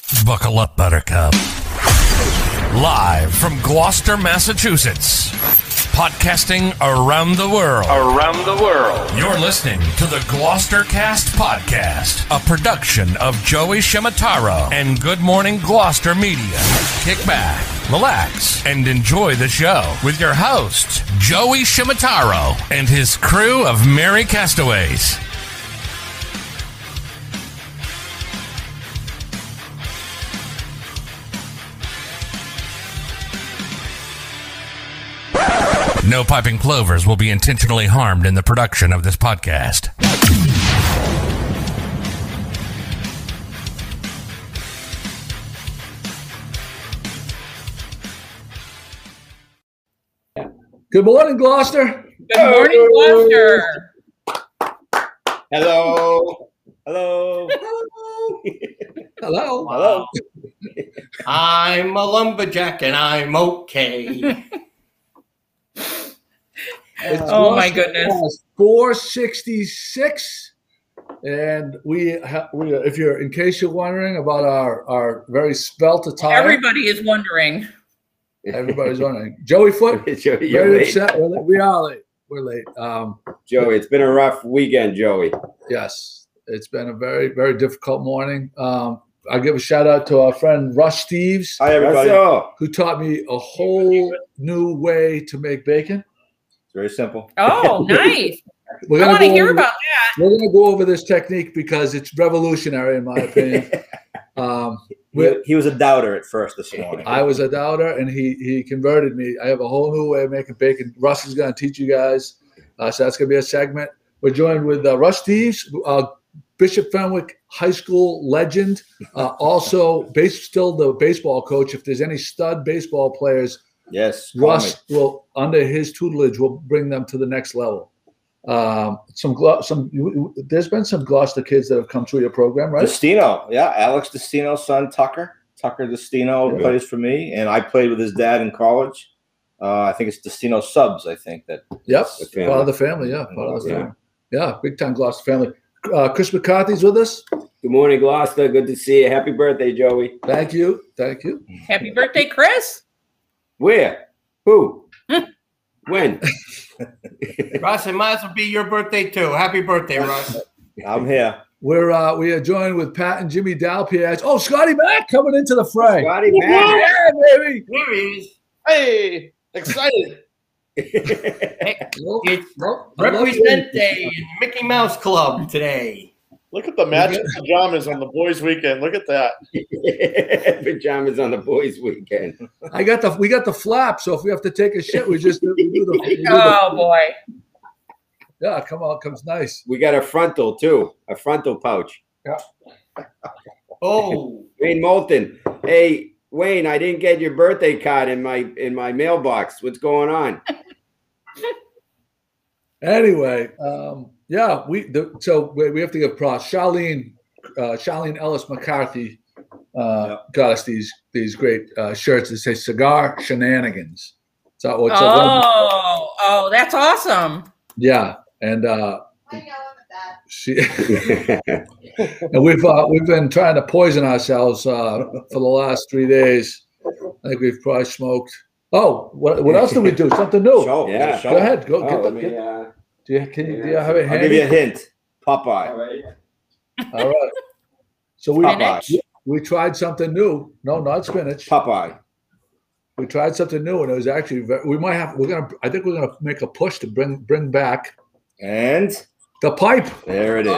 Buckle up, Buttercup. Live from Gloucester, Massachusetts. Podcasting around the world. You're listening to the Gloucester Cast Podcast, a production of Joey Shimataro and Good Morning Gloucester Media. Kick back, relax, and enjoy the show with your host, Joey Shimataro, and his crew of merry castaways. No piping plovers will be intentionally harmed in the production of this podcast. Good morning, Gloucester. Good morning, Gloucester. Hello. Hello. Hello. Hello. I'm a lumberjack and I'm okay. Oh my goodness. 466. And we if you're in case you're wondering about our very svelte attire. Everybody is wondering. Everybody's wondering. Joey Foot. Joey, Very upset. We are late. We're late. Joey, it's been a rough weekend, Joey. Yes. It's been a very, very difficult morning. I'll give a shout out to our friend Russ Steves. Hi, everybody. Who taught me a whole new way to make bacon. It's very simple. Oh, nice. I We're want to go hear over- about that. We're going to go over this technique because it's revolutionary, in my opinion. He was a doubter at first this morning. I was a doubter, and he converted me. I have a whole new way of making bacon. Russ is going to teach you guys. So that's going to be a segment. We're joined with Russ Steves, Bishop Fenwick High School legend, also still the baseball coach. If there's any stud baseball players, Yes. Russ will, under his tutelage, will bring them to the next level. There's been some Gloucester kids that have come through your program, right? Destino. Yeah. Alex Destino's son, Tucker. Tucker Destino plays for me, and I played with his dad in college. I think it's Destino Subs, I think. Yep. Part of the family, yeah. Part of the family. Yeah, big time Gloucester family. Chris McCarthy's with us. Good morning, Gloucester. Good to see you. Happy birthday, Joey. Thank you. Thank you. Happy birthday, Chris. Where? Who? When? Russ, it might as well be your birthday too. Happy birthday, Russ. I'm here. We are joined with Pat and Jimmy Dalpiaz. Oh, Scotty Mack coming into the fray. Scotty Mack. Yeah, baby. Here he is. Hey, excited. It's Represent Day in Mickey Mouse Club today. Look at the matching pajamas on the boys' weekend. Look at that. Pajamas on the boys' weekend. We got the flap, so if we have to take a shit, we do the Oh boy. Yeah, comes nice. We got a frontal too, a frontal pouch. Yeah. Oh, Wayne Moulton. Hey, Wayne, I didn't get your birthday card in my mailbox. What's going on? Anyway, yeah, we have to give props. Charlene Ellis McCarthy got us these great shirts that say "Cigar Shenanigans." So That's awesome. Yeah, and and we've been trying to poison ourselves for the last 3 days. I think we've probably smoked. Oh, what else did we do? Something new. Yeah. Go ahead. Go get let the. me, Do you have it handy? I'll give you a hint. Popeye. All right. So we tried something new. No, not spinach. Popeye. We tried something new, and it was actually I think we're gonna make a push to bring back And the pipe. there it is.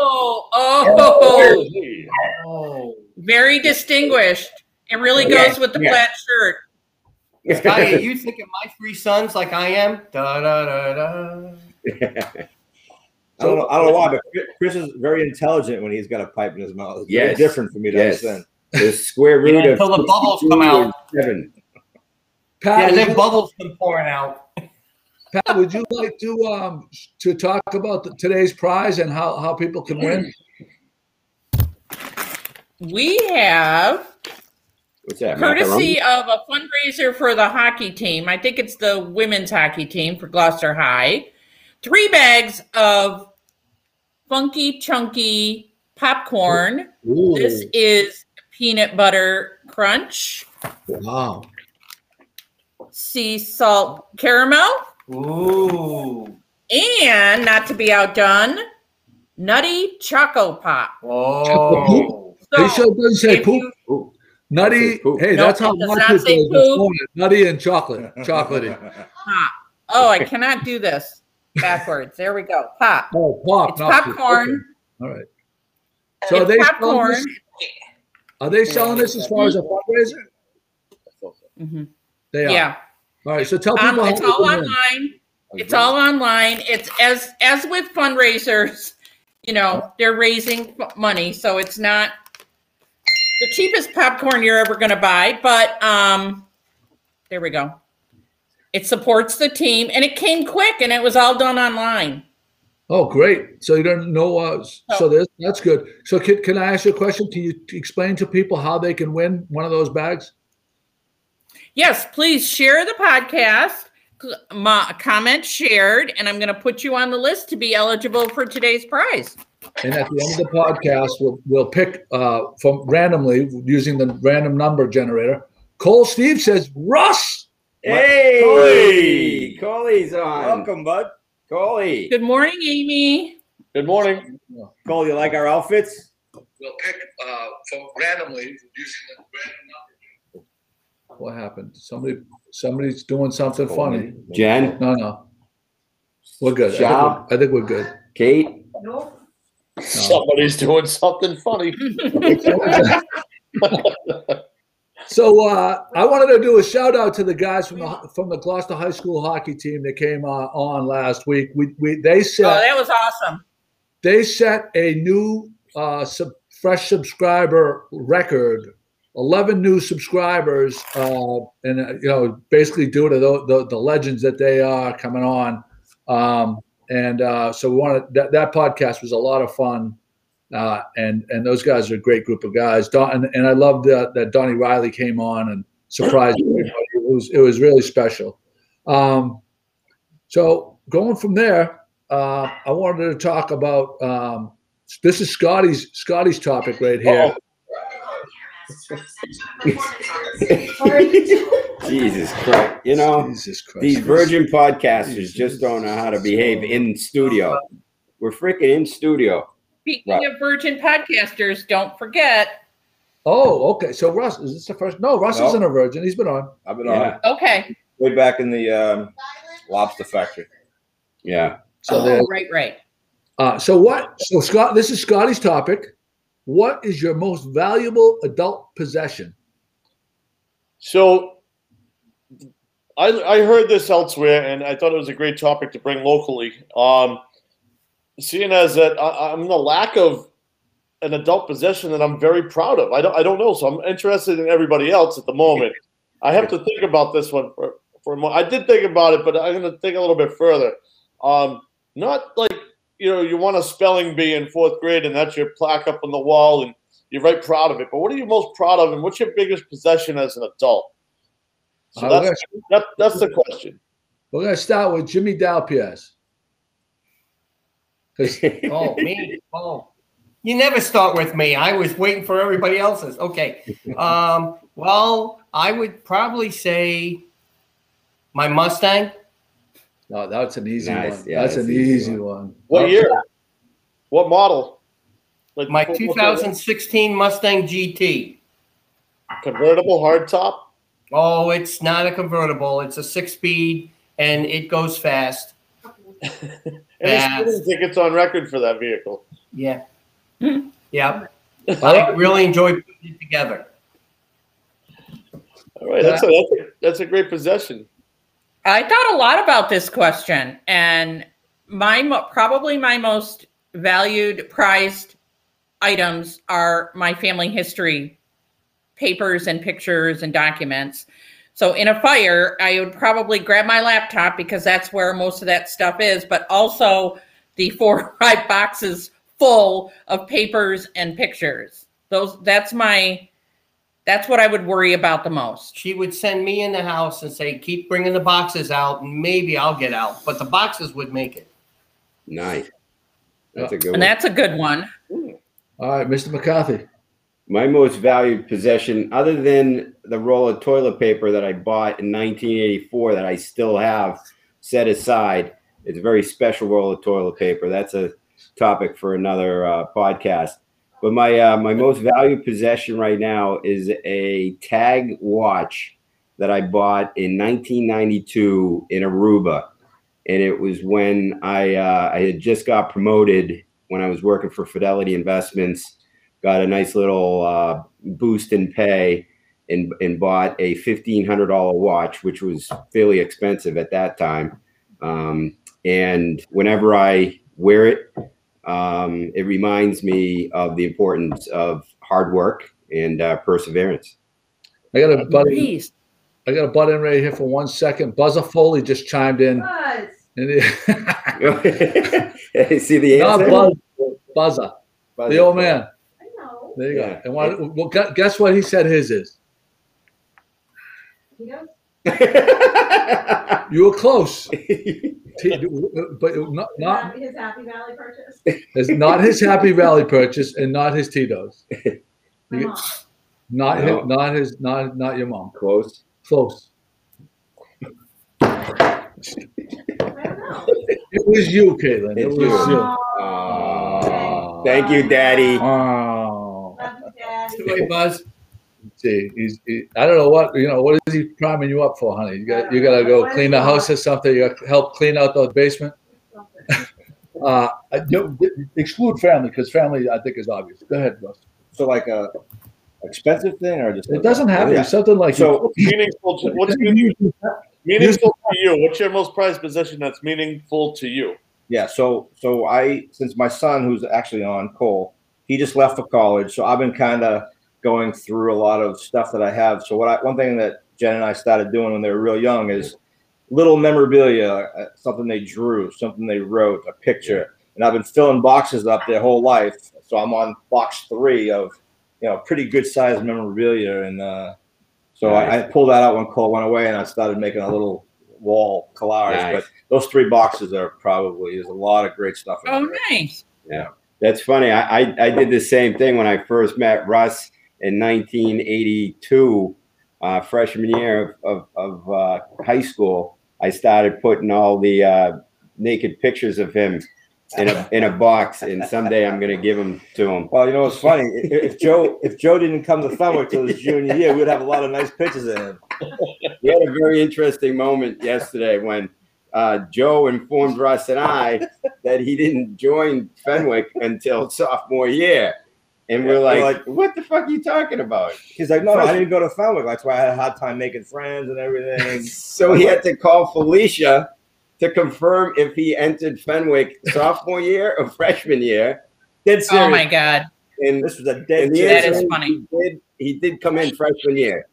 Oh, very distinguished. It really goes with the plaid shirt. Scotty, are you thinking my three sons like I am? Da da da da. I don't know why, but Chris is very intelligent when he's got a pipe in his mouth. It's very Yes. different for me to understand. The square root of Until the bubbles come out. 7. Pat, Yeah, would then you- bubbles come pouring out. Pat, would you like to talk about today's prize and how people can win? We have, What's that? courtesy of a fundraiser for the hockey team, I think it's the women's hockey team for Gloucester High, 3 bags of Funky Chunky popcorn. Ooh. This is peanut butter crunch, Wow. sea salt caramel, Ooh. and not to be outdone, nutty choco pop. Oh. He sure doesn't say if poop. Ooh. Nutty. Say poop. Hey, No, that's how it does my not kid say goes this poop. morning. Nutty and chocolatey. Pop. Oh, I cannot do this backwards. There we go. Pop. Oh, pop. It's not poop. popcorn. Okay. All right. So It's popcorn. Are they selling this as far as a fundraiser? Mhm. They are. Yeah. All right. So tell people how It's they all can win. online. It's all online. It's as with fundraisers, they're raising money, so it's not the cheapest popcorn you're ever going to buy, but there we go. It supports the team, and it came quick, and it was all done online. Oh, great. So you don't know. That's good. So can I ask you a question? Can you explain to people how they can win one of those bags? Yes, please share the podcast. Comment shared, and I'm going to put you on the list to be eligible for today's prize. And at the end of the podcast, we'll pick from randomly using the random number generator. Cole Steve says, Russ. Hey, Coley's on. Welcome, bud. Coley. Good morning, Amy. Good morning. Cole, you like our outfits? We'll pick from randomly using the random number. What happened? Somebody's doing something funny. Jen? No. We're good. Shop? I think we're good. Kate? Somebody's doing something funny. So I wanted to do a shout out to the guys from the Gloucester High School hockey team that came on last week. They that was awesome. They set a new fresh subscriber record. 11 new subscribers, and basically due to the legends that they are coming on. So we wanted that podcast was a lot of fun, and those guys are a great group of guys. And I loved that Donnie Riley came on and surprised everybody. It was really special. So going from there, I wanted to talk about this is Scotty's topic right here. Uh-oh. Jesus Christ. Jesus Christ. These virgin podcasters just don't know how to behave in studio. We're freaking in studio. Speaking of virgin podcasters, don't forget. Oh, okay. So Russ, is this the first? No, Russ isn't a virgin. He's been on. I've been on Okay. way back in the lobster factory. Yeah. So right. So Scott, this is Scotty's topic. What is your most valuable adult possession? So I heard this elsewhere, and I thought it was a great topic to bring locally. Seeing as that I'm in the lack of an adult possession that I'm very proud of. I don't know, so I'm interested in everybody else at the moment. I have to think about this one for a moment. I did think about it, but I'm going to think a little bit further. Not like you want a spelling bee in 4th grade, and that's your plaque up on the wall, and you're very proud of it. But what are you most proud of, and what's your biggest possession as an adult? So that's the question. We're going to start with Jimmy Dalpiaz. Oh, me? Oh. You never start with me. I was waiting for everybody else's. Okay. Well, I would probably say my Mustang. No, that's an easy one. Yeah, that's an easy one. What year? What model? Like My 2016 Mustang GT. Convertible hardtop? Oh, it's not a convertible. It's a 6-speed, and it goes fast. Any speeding tickets on record for that vehicle? Yeah. Yeah. I really enjoy putting it together. All right, that's a great possession. I thought a lot about this question, and probably my most valued, prized items are my family history papers and pictures and documents. So in a fire, I would probably grab my laptop because that's where most of that stuff is, but also the 4 or 5 boxes full of papers and pictures. That's what I would worry about the most. She would send me in the house and say, keep bringing the boxes out, and maybe I'll get out. But the boxes would make it. Nice. That's a good one. And that's a good one. All right, Mr. McCarthy. My most valued possession, other than the roll of toilet paper that I bought in 1984 that I still have set aside, it's a very special roll of toilet paper. That's a topic for another podcast. But my most valued possession right now is a Tag watch that I bought in 1992 in Aruba. And it was when I had just got promoted when I was working for Fidelity Investments. Got a nice little boost in pay and bought a $1,500 watch, which was fairly expensive at that time. And whenever I wear it, it reminds me of the importance of hard work and perseverance. I got a butt in right here for 1 second. Buzzer Foley just chimed in. Buzz. See the answer? Not Buzzer. The old man. There you Yeah. go. And guess what he said his is? He knows. You were close. But not His Happy Valley purchase. it's not his Happy Valley purchase and not his Tito's. My mom. Not No. not your mom. Close. Close. I don't know. It was you, Caitlin. It It's was you. you. Thank you, Daddy. Oh. Love you, Dad. Wait, Buzz. See, I don't know what is he priming you up for, honey? You got to go clean the house or something. You got to help clean out the basement. Exclude family because family I think is obvious. Go ahead, Russ. So like a expensive thing or just It doesn't have to be something like So Meaningful to, what's meaningful to you? What's your most prized possession that's meaningful to you? Yeah, so since my son, who's actually on Cole, he just left for college, so I've been kind of going through a lot of stuff that I have. So one thing that Jen and I started doing when they were real young is little memorabilia, something they drew, something they wrote, a picture, and I've been filling boxes up their whole life. So I'm on box 3 of pretty good sized memorabilia, and so Nice. I pulled that out when Cole went away, and I started making a little wall collage. Nice. But those 3 boxes there's a lot of great stuff in Oh, there. nice. That's funny. I did the same thing when I first met Russ in 1982, freshman year of high school. I started putting all the naked pictures of him in a box, and someday I'm going to give them to him. Well, what's funny? If Joe didn't come to Fenwick till his junior year, we'd have a lot of nice pictures of him. We had a very interesting moment yesterday when Joe informed Russ and I that he didn't join Fenwick until sophomore year. And we're like, what the fuck are you talking about? He's like, no, I didn't go to Fenwick. That's why I had a hard time making friends and everything. So he had to call Felicia to confirm if he entered Fenwick sophomore year or freshman year. Dead serious. Oh my God. And This was a dead and the That answer is funny. He did come in freshman year.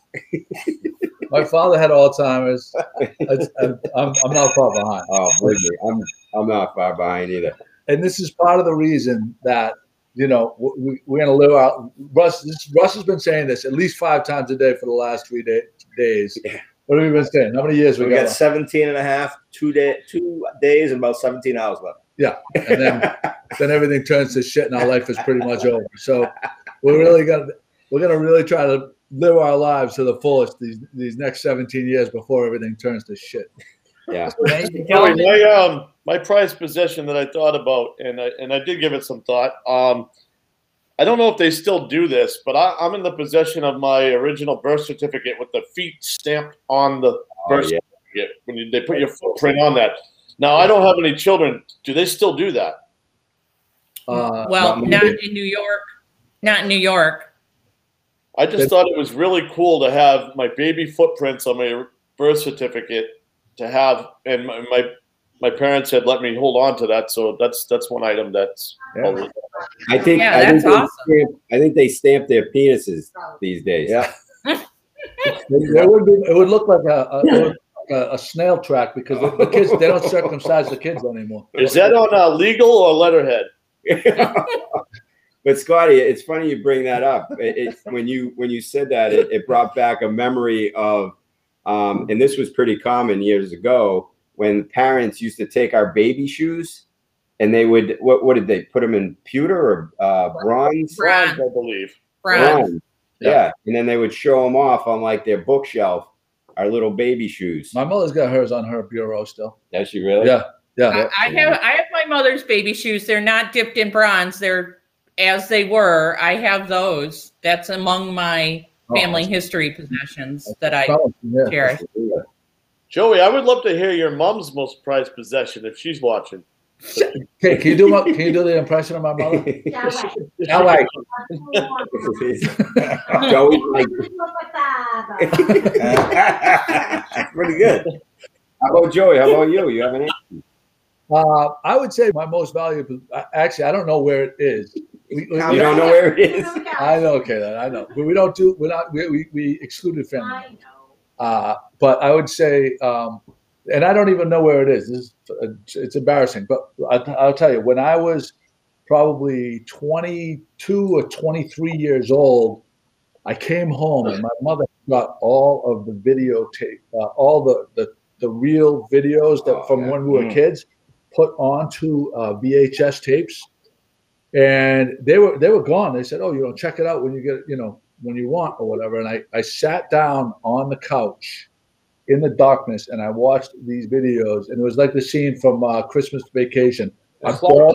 My father had Alzheimer's. I'm not far behind. Oh, believe me, I'm not far behind either. And this is part of the reason that we're going to live out. Russ has been saying this at least 5 times a day for the last 3 days. What have we been saying? How many years we we got got? 17 and a half, 2 days and about 17 hours left. Yeah, and then everything turns to shit, and our life is pretty much over. So we're gonna really try to live our lives to the fullest these next 17 years before everything turns to shit. Yeah. My prized possession that I thought about, and I did give it some thought. I don't know if they still do this, but I'm in the possession of my original birth certificate with the feet stamped on the birth certificate when they put your footprint on that. Now, I don't have any children. Do they still do that? Well, not in New York. Not in New York. I just thought it was really cool to have my baby footprints on my birth certificate to have, and my parents had let me hold on to that. So that's one item that's. Yeah. I think that's awesome. I think they stamp their penises these days. Yeah. It would look like a snail track because the kids, they don't circumcise the kids anymore. Is that on legal or letterhead? But Scotty, it's funny you bring that up. When you said that, it brought back a memory of, and this was pretty common years ago when parents used to take our baby shoes, and they would what did they put them in pewter or bronze? Bronze, I believe. Bronze. Yeah. And then they would show them off on like their bookshelf, our little baby shoes. My mother's got hers on her bureau still. Does she really? Yeah. Yeah. I have my mother's baby shoes. They're not dipped in bronze. They're as they were. I have those. That's among my family history possessions that I cherish. Joey, I would love to hear your mom's most prized possession if she's watching. Okay, can you do the impression of my mother? Yeah, like Joey's like pretty good. How about Joey? How about you? You have an answer? I would say my most valuable. Actually, I don't know where it is. You don't know where it is? I know. Okay, then I know. But we don't do. We're not. We excluded family. I know. But I would say, and I don't even know where it is. It's embarrassing. But I'll tell you, when I was probably 22 or 23 years old, I came home and my mother got all of the videotape, all the real videos that from when we were kids, put onto VHS tapes, and they were gone. They said, "Oh, check it out when you get, when you want or whatever." And I sat down on the couch in the darkness and I watched these videos, and it was like the scene from Christmas Vacation. I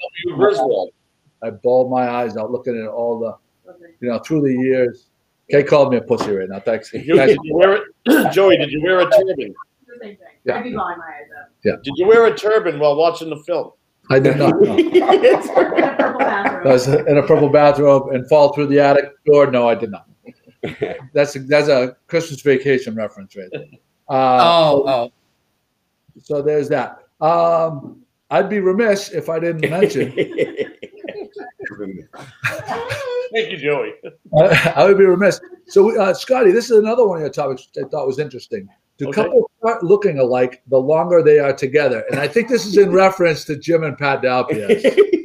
bawled my eyes out looking at all the, through the years. Kay called me a pussy right now. Thanks. Did you wear it? Joey, did you wear a turban? The same thing. Yeah. I'd be bawling my eyes out. Yeah. Did you wear a turban while watching the film? I did not. No. In a purple bathrobe. I was in a purple bathrobe and fall through the attic door. No, I did not. That's a Christmas Vacation reference right there. So there's that. I'd be remiss if I didn't mention. Thank you, Joey. I would be remiss. So, Scotty, this is another one of your topics I thought was interesting. Do couples start looking alike the longer they are together? And I think this is in reference to Jim and Pat Dalpiaz.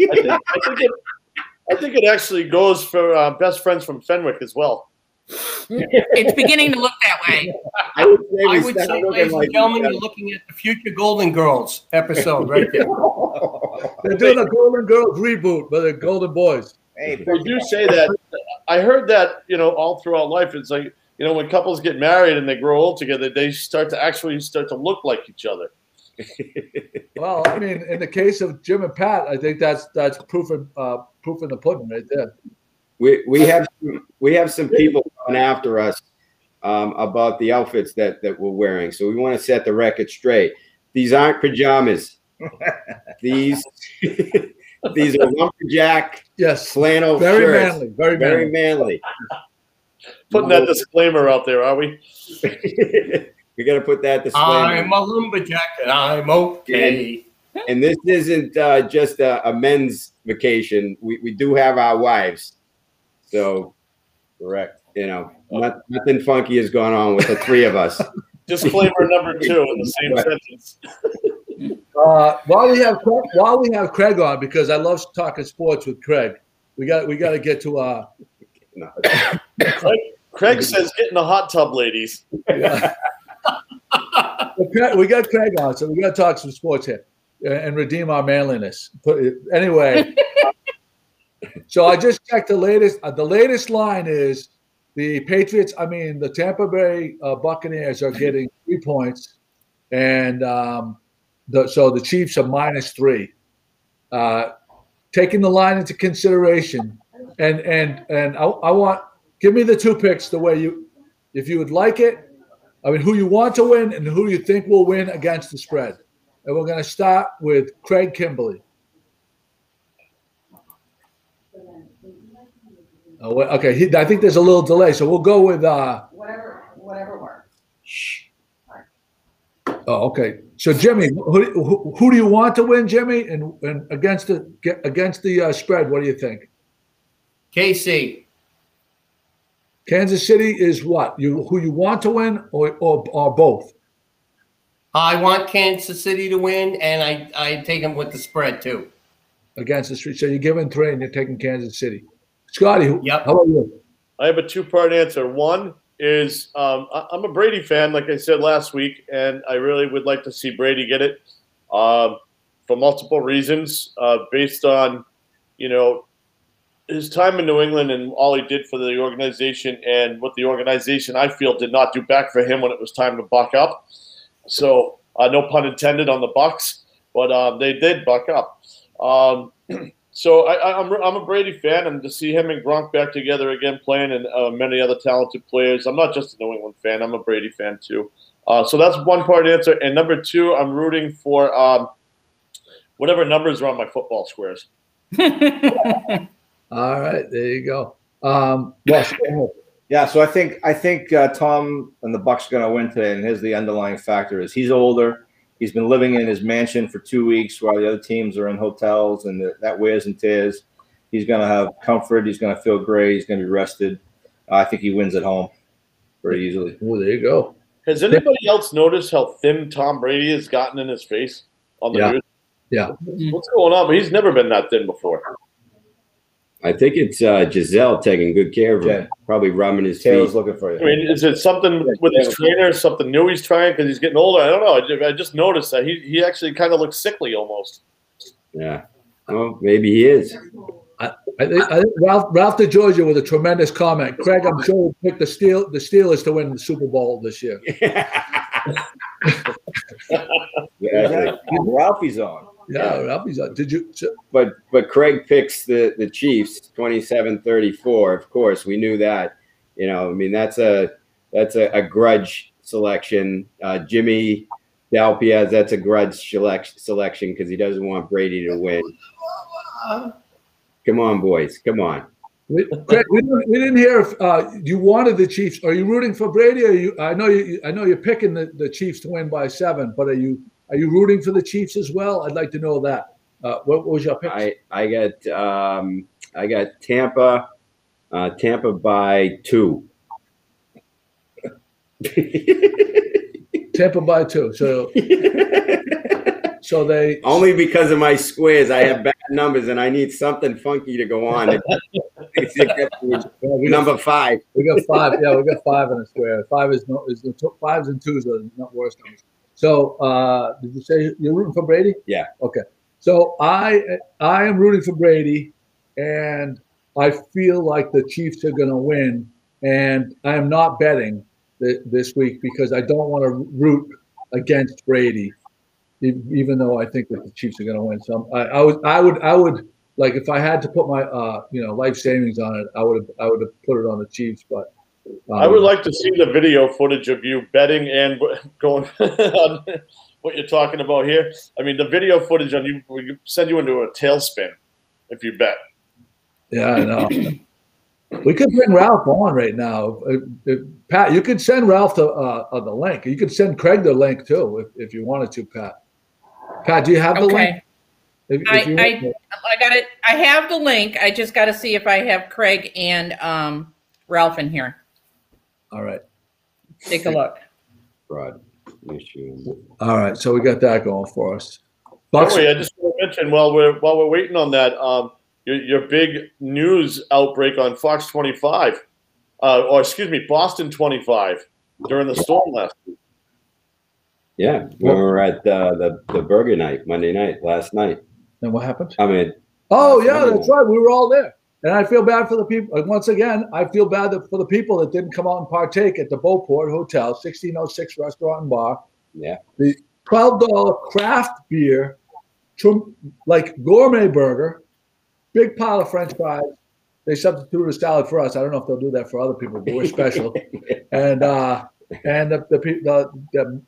I think it actually goes for best friends from Fenwick as well. It's beginning to look that way. I would say, ladies and gentlemen, you're looking at the Future Golden Girls episode right there. They're doing a Golden Girls reboot, but they're Golden Boys. Hey, they do say that. I heard that, all throughout life. It's like, when couples get married and they grow old together, they start to look like each other. Well, I mean, in the case of Jim and Pat, I think that's proof in the pudding right there. We have some people coming after us about the outfits that we're wearing, so we want to set the record straight. These aren't pajamas. These are lumberjack flannel shirts. Manly, very manly. Putting that disclaimer out there, are we? We got to put that disclaimer. I'm a lumberjack and I'm okay. And this isn't just a men's vacation. We do have our wives. So, correct. Nothing funky has gone on with the three of us. Disclaimer number 2 in the same sentence. While we have Craig on, because I love talking sports with Craig, we got to get to Craig says, "Get in the hot tub, ladies." Yeah. We got Craig on, so we got to talk some sports here and redeem our manliness. Anyway, so I just checked the latest. The latest line is the Patriots. I mean, the Tampa Bay Buccaneers are getting 3 points, and so the Chiefs are -3. Taking the line into consideration, and I want give me the 2 picks the way if you would like it. I mean, who you want to win and who you think will win against the spread. And we're going to start with Craig Kimberly. Okay, I think there's a little delay, so we'll go with whatever works. Oh, okay. So Jimmy, who do you want to win, Jimmy? And against the spread, what do you think? KC. Kansas City is what? Who you want to win or both? I want Kansas City to win, and I take them with the spread too. Against the street. So you're giving 3 and you're taking Kansas City. Scotty, yep. How about you? I have a 2-part answer. One is I'm a Brady fan, like I said last week, and I really would like to see Brady get it for multiple reasons, based on, his time in New England and all he did for the organization, and what the organization, I feel, did not do back for him when it was time to buck up. So no pun intended on the Bucks, but they did buck up. So I'm a Brady fan, and to see him and Gronk back together again playing, and many other talented players. I'm not just a New England fan. I'm a Brady fan too. So that's one part answer. And number two, I'm rooting for whatever numbers are on my football squares. All right, there you go. Yeah, so I think Tom and the Bucks are going to win today, and here's the underlying factor: is he's older. He's been living in his mansion for 2 weeks while the other teams are in hotels, and that wears and tears. He's going to have comfort. He's going to feel great. He's going to be rested. I think he wins at home very easily. Oh, there you go. Has anybody else noticed how thin Tom Brady has gotten in his face on the news? Yeah. What's going on? But he's never been that thin before. I think it's Giselle taking good care of him. Probably rubbing his Taylor's feet. looking for you. I mean, is it something with his trainer, something new he's trying because he's getting older? I don't know. I just noticed that he actually kind of looks sickly almost. Yeah. Well, maybe he is. I think Ralph DeGiorgio with a tremendous comment. Craig, I'm sure will pick the Steelers to win the Super Bowl this year. Yeah, Ralphie's on. Yeah, Ralphie's on. Did you? But Craig picks the Chiefs 27-34. Of course, we knew that. You know, I mean, that's a grudge selection. Jimmy Dalpiaz, that's a grudge selection because he doesn't want Brady to win. Come on, boys. Come on. Craig, we didn't hear if you wanted the Chiefs. Are you rooting for Brady? Or you? I know you're picking the Chiefs to win by 7, but are you rooting for the Chiefs as well? I'd like to know that. What was your pick? I got Tampa by 2. Tampa by 2. So they only because of my squares. I have bad numbers, and I need something funky to go on. Number 5. We got 5. Yeah, we got 5 in a square. 5 is 5s and 2s are not worse numbers. So, did you say you're rooting for Brady? Yeah. Okay. So I am rooting for Brady, and I feel like the Chiefs are going to win. And I am not betting this week because I don't want to root against Brady, even though I think that the Chiefs are going to win. So I would like if I had to put my life savings on it, I would have put it on the Chiefs, but. I would like to see the video footage of you betting and going on what you're talking about here. I mean, the video footage on you will send you into a tailspin if you bet. Yeah, I know. We could bring Ralph on right now. Pat, you could send Ralph the link. You could send Craig the link too if you wanted to, Pat. Pat, do you have the link? I got it. I have the link. I just got to see if I have Craig and Ralph in here. All right. Take a look. Fraud issue. All right, so we got that going for us. Bucks. I just want to mention while we're waiting on that, your big news outbreak on Fox 25, Boston 25 during the storm last week. Yeah, we were at the burger night Monday night last night. And what happened? I mean, that's right. We were all there. And I feel bad for the people. Once again, I feel bad for the people that didn't come out and partake at the Beauport Hotel, 1606 Restaurant and Bar. Yeah. The $12 craft beer, like gourmet burger, big pile of French fries. They substituted a salad for us. I don't know if they'll do that for other people, but we're special. and the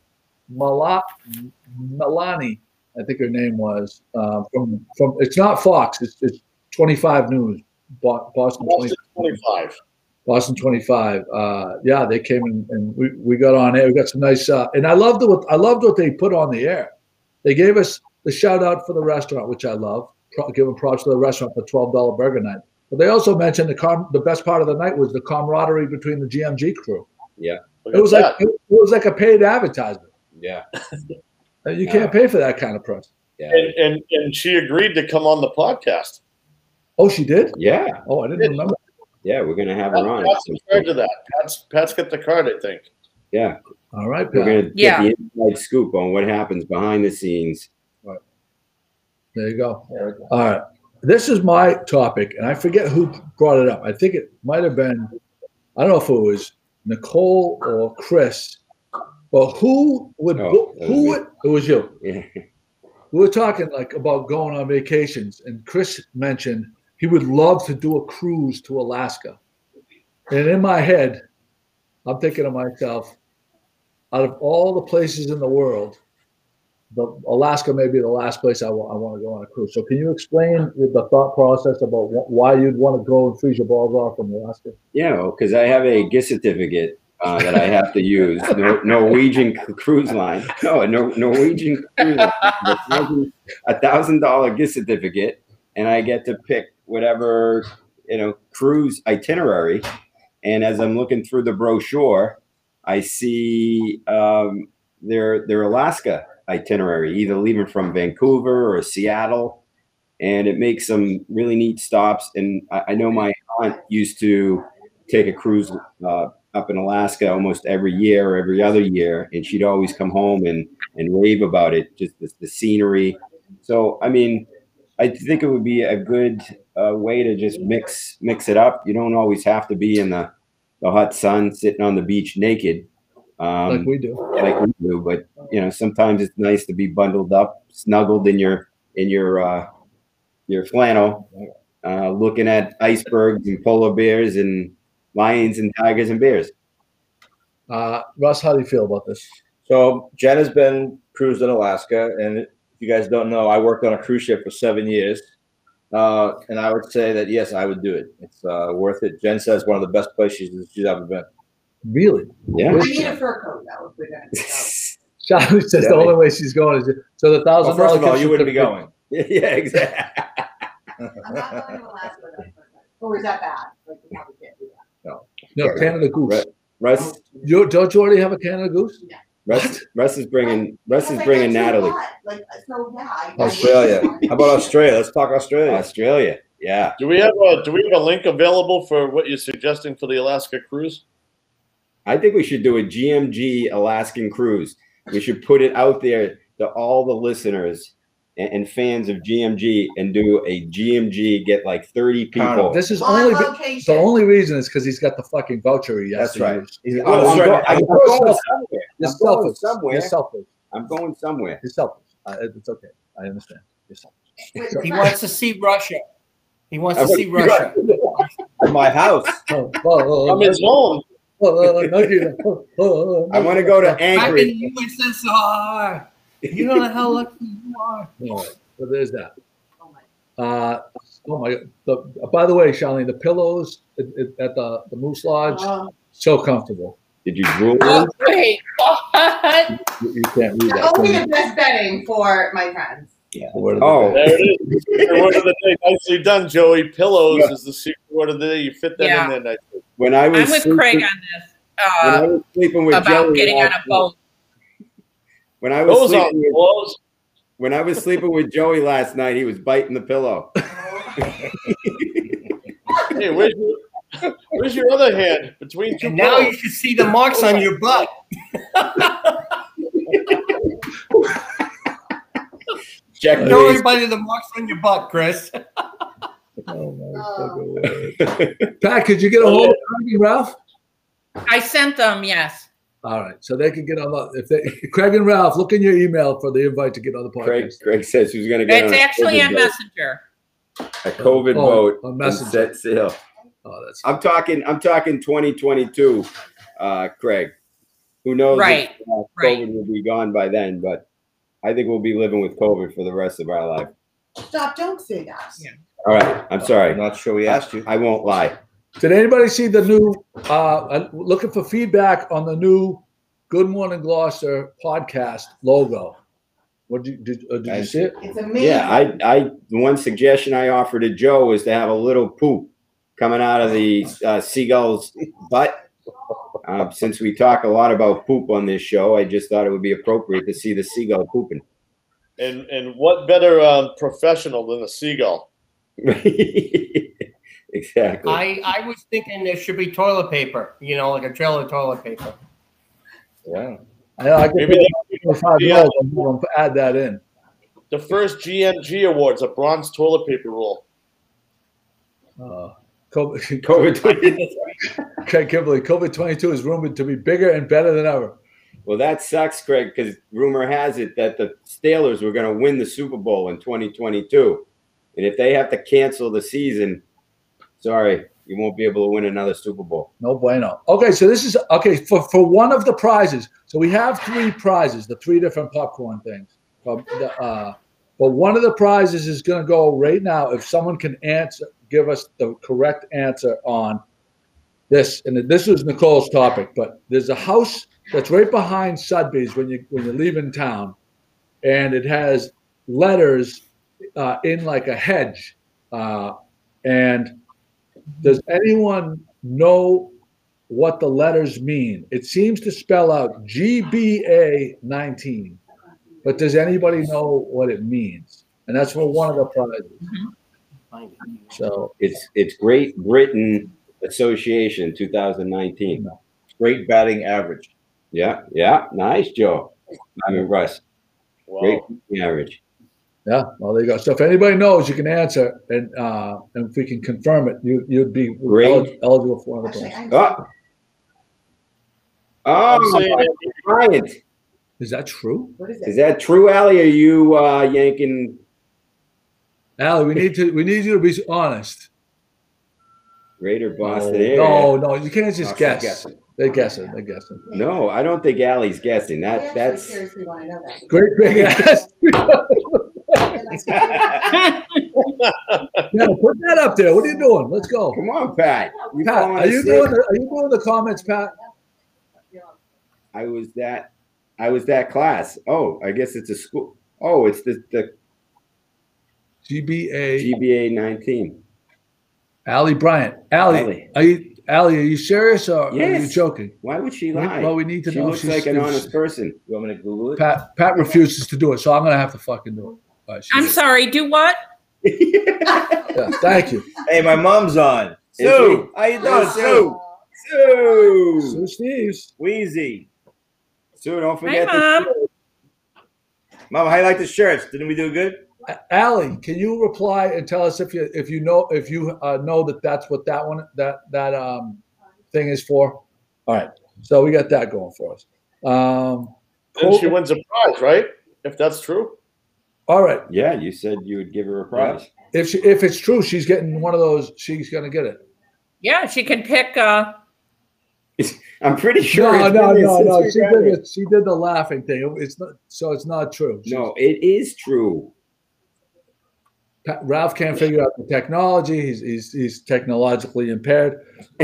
Milani, I think her name was, from it's not Fox, it's 25 News, Boston 25. Boston 25. Yeah, they came in and we got on air. We got some nice and I loved what they put on the air. They gave us the shout out for the restaurant, which I love. Giving props to the restaurant for $12 burger night. But they also mentioned the best part of the night was the camaraderie between the GMG crew. Yeah, it was like a paid advertisement. Yeah, you can't pay for that kind of press. Yeah, and she agreed to come on the podcast. Oh, she did? Yeah. Oh, I didn't remember. Yeah, we're gonna have her on. Pat's in charge of that. Pat's got the card, I think. Yeah. All right, Pat. We're gonna get the inside scoop on what happens behind the scenes. Right. There you go. All right. this is my topic, and I forget who brought it up. I think it might have been, I don't know if it was Nicole or Chris, but who would, it was you. Yeah. We were talking like about going on vacations, and Chris mentioned he would love to do a cruise to Alaska. And in my head, I'm thinking to myself, out of all the places in the world, Alaska may be the last place I want to go on a cruise. So can you explain the thought process about why you'd want to go and freeze your balls off from Alaska? Yeah, because I have a gift certificate that I have to use. Norwegian Cruise Line. No, Norwegian Cruise Line. $1,000 gift certificate, and I get to pick whatever cruise itinerary. And as I'm looking through the brochure, I see their Alaska itinerary, either leaving from Vancouver or Seattle, and it makes some really neat stops. And I know my aunt used to take a cruise up in Alaska almost every year or every other year, and she'd always come home and rave about it, just the scenery. So, I mean, I think it would be a good way to just mix it up. You don't always have to be in the hot sun sitting on the beach naked. Like we do, but sometimes it's nice to be bundled up, snuggled in your flannel, looking at icebergs and polar bears and lions and tigers and bears. Russ, how do you feel about this? So Jen has been cruised in Alaska, and if you guys don't know, I worked on a cruise ship for 7 years, and I would say that yes, I would do it. It's worth it. Jen says one of the best places she's ever been. Really? Yeah. We need a fur coat though. If we're gonna go. Charlie says the only way she's going is so the $1,000. Well, first of all, you wouldn't be going. Yeah, exactly. I'm not going to Alaska with that fur coat. Or is that bad? Like we probably can't do that. No, Canada Goose. Russ, don't you already have a Canada Goose? Yeah. Russ is bringing Natalie. Like so, yeah. Australia. How about Australia? Let's talk Australia. Australia. Yeah. Do we have a link available for what you're suggesting for the Alaska cruise? I think we should do a GMG Alaskan cruise. We should put it out there to all the listeners and fans of GMG and do a GMG, get like 30 people. This is the only reason is because he's got the fucking voucher he has. That's right. I'm going somewhere. You're selfish. I'm going somewhere. You're selfish. It's okay. I understand. You're selfish. He wants to see Russia. He wants to see Russia. My house. I'm his home. I want to go to I'm Anchorage. in USSR. You know how lucky you are. So there's that. Oh my God. By the way, Charlene, the pillows at the Moose Lodge, so comfortable. Did you drool? Oh, wait, what? You can't read They're only that. the best bedding for my friends. Yeah. Oh, There it is. Secret word of the day. Nicely done, Joey. Pillows is the secret word of the day. You fit that in there nicely. when I was I'm with sleeping, Craig on when I this was sleeping with about Joey getting on last a night- boat. When I was Those sleeping on with, clothes. when I was sleeping with Joey last night, he was biting the pillow. Hey, where's your other hand between two And now pillows? you should see the marks on your butt. Check Show these. everybody the marks on your butt, Chris. Oh my God. Pat, could you get a hold of Craig and Ralph? I sent them, yes. All right, so they can get on the. Craig and Ralph, look in your email for the invite to get on the podcast. Craig says who's going to get It's on actually a on COVID boat. Messenger. A COVID boat on and Messenger. set sail. Oh, that's I'm talking 2022, Craig. Who knows Right, if COVID right. will be gone by then, but I think we'll be living with COVID for the rest of our life. Stop! Don't say that. Yeah. All right, I'm sorry. I'm not sure we asked you. I won't lie. Did anybody see the new? Looking for feedback on the new Good Morning Gloucester podcast logo. What did you see it? It's amazing. Yeah, the one suggestion I offered to Joe was to have a little poop coming out of the seagull's butt. Since we talk a lot about poop on this show, I just thought it would be appropriate to see the seagull pooping. And what better professional than a seagull? Exactly. I was thinking there should be toilet paper, like a trailer toilet paper. Yeah. I can Maybe pay $5 and add that in. The first GMG awards, a bronze toilet paper roll. COVID-22. Craig Kimberly, COVID-22 is rumored to be bigger and better than ever. Well, that sucks, Craig, because rumor has it that the Steelers were going to win the Super Bowl in 2022. And if they have to cancel the season, sorry, you won't be able to win another Super Bowl. No bueno. Okay, so this is for one of the prizes. So we have 3 prizes, the 3 different popcorn things. But one of the prizes is going to go right now. If someone can give us the correct answer on this, and this was Nicole's topic. But there's a house that's right behind Sudbury's when you're leaving town, and it has letters in like a hedge. And does anyone know what the letters mean? It seems to spell out GBA 19, but does anybody know what it means? And that's for one of the prizes. So it's Great Britain Association 2019. Great batting average. Yeah, nice, Joe. I'm impressed. Wow. Great batting average. Yeah, well, there you go. So if anybody knows, you can answer, and if we can confirm it, you'd be eligible for one of the prizes. Brian. Is that true? What is it? Is that true, Allie? Are you yanking? Allie, we need you to be honest. Greater Boston area. No, you can't just guess. They're guessing. No, I don't think Allie's guessing. That's seriously want to know that. Great big ass. Yeah, put that up there. What are you doing? Let's go. Come on, Pat. Pat, are you doing the comments, Pat? I was that class. Oh, I guess it's a school. Oh, it's the GBA 19. Allie Bryant. Allie, are you serious or are you joking? Why would she lie? Well, we need to know. She looks like an honest person. You want me to Google it? Pat refuses to do it, so I'm gonna have to fucking do it. Right, I'm sorry. Do what? Yeah, thank you. Hey, my mom's on. Sue, how you doing, Sue? Sue Steves. Wheezy. Sue, don't forget. Hi, Mom. Mom, how you like the shirts? Didn't we do good? Allie, can you reply and tell us if you know that that's what that thing is for? All right, so we got that going for us. Then she wins a prize, right? If that's true. All right. Yeah, you said you would give her a prize. If it's true, she's getting one of those. She's gonna get it. Yeah, she can pick. I'm pretty sure. No. She did the laughing thing. It's not true. No, it is true. Ralph can't figure out the technology. He's technologically impaired.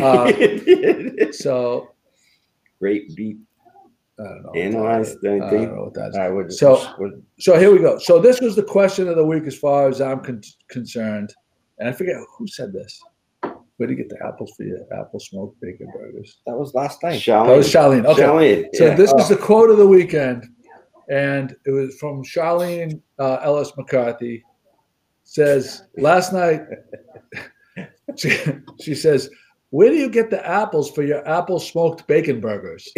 So great beat. I don't know. Analyze the I don't know what that is. All right, so here we go. So this was the question of the week as far as I'm concerned. And I forget who said this. Where do you get the apples for your apple smoked bacon burgers? That was last night. That was Charlene. Okay. Charlene, so this is the quote of the weekend. And it was from Charlene Ellis McCarthy. Says, last night, she says, where do you get the apples for your apple smoked bacon burgers?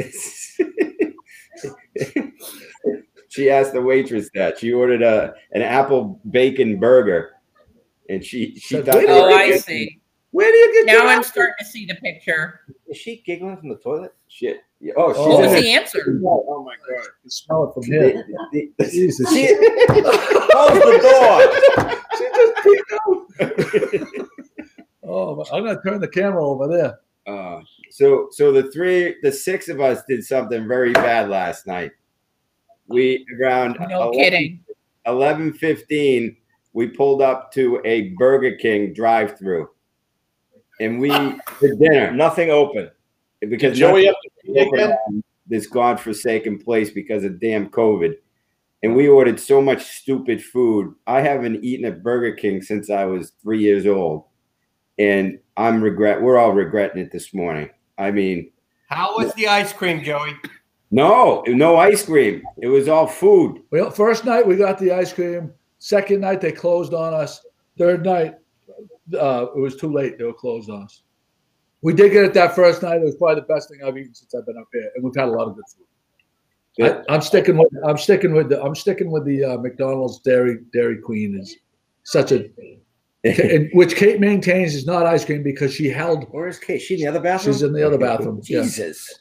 She asked the waitress that. She ordered an apple bacon burger. And she thought, I see. Where do you get now I'm starting to see the picture. Is she giggling from the toilet? Shit. What was the answer? Oh my God. You smell it from here. Jesus. Close the door. She just peeked out. Oh, I'm gonna turn the camera over there. So the 6 of us did something very bad last night. We around no kidding. 11:15, we pulled up to a Burger King drive-through, and we for dinner. Nothing open Because Joey have to pay again? This godforsaken place because of damn COVID. And we ordered so much stupid food. I haven't eaten at Burger King since I was 3 years old. And we're all regretting it this morning. I mean, how was the ice cream, Joey? No ice cream. It was all food. Well, first night we got the ice cream. Second night they closed on us. Third night, it was too late. They were closed on us. We did get it that first night. It was probably the best thing I've eaten since I've been up here, and we've had a lot of good food. I'm sticking with the McDonald's Dairy Queen is such a which Kate maintains is not ice cream because she held. Where is Kate? She in the other bathroom? She's in the other bathroom. Jesus.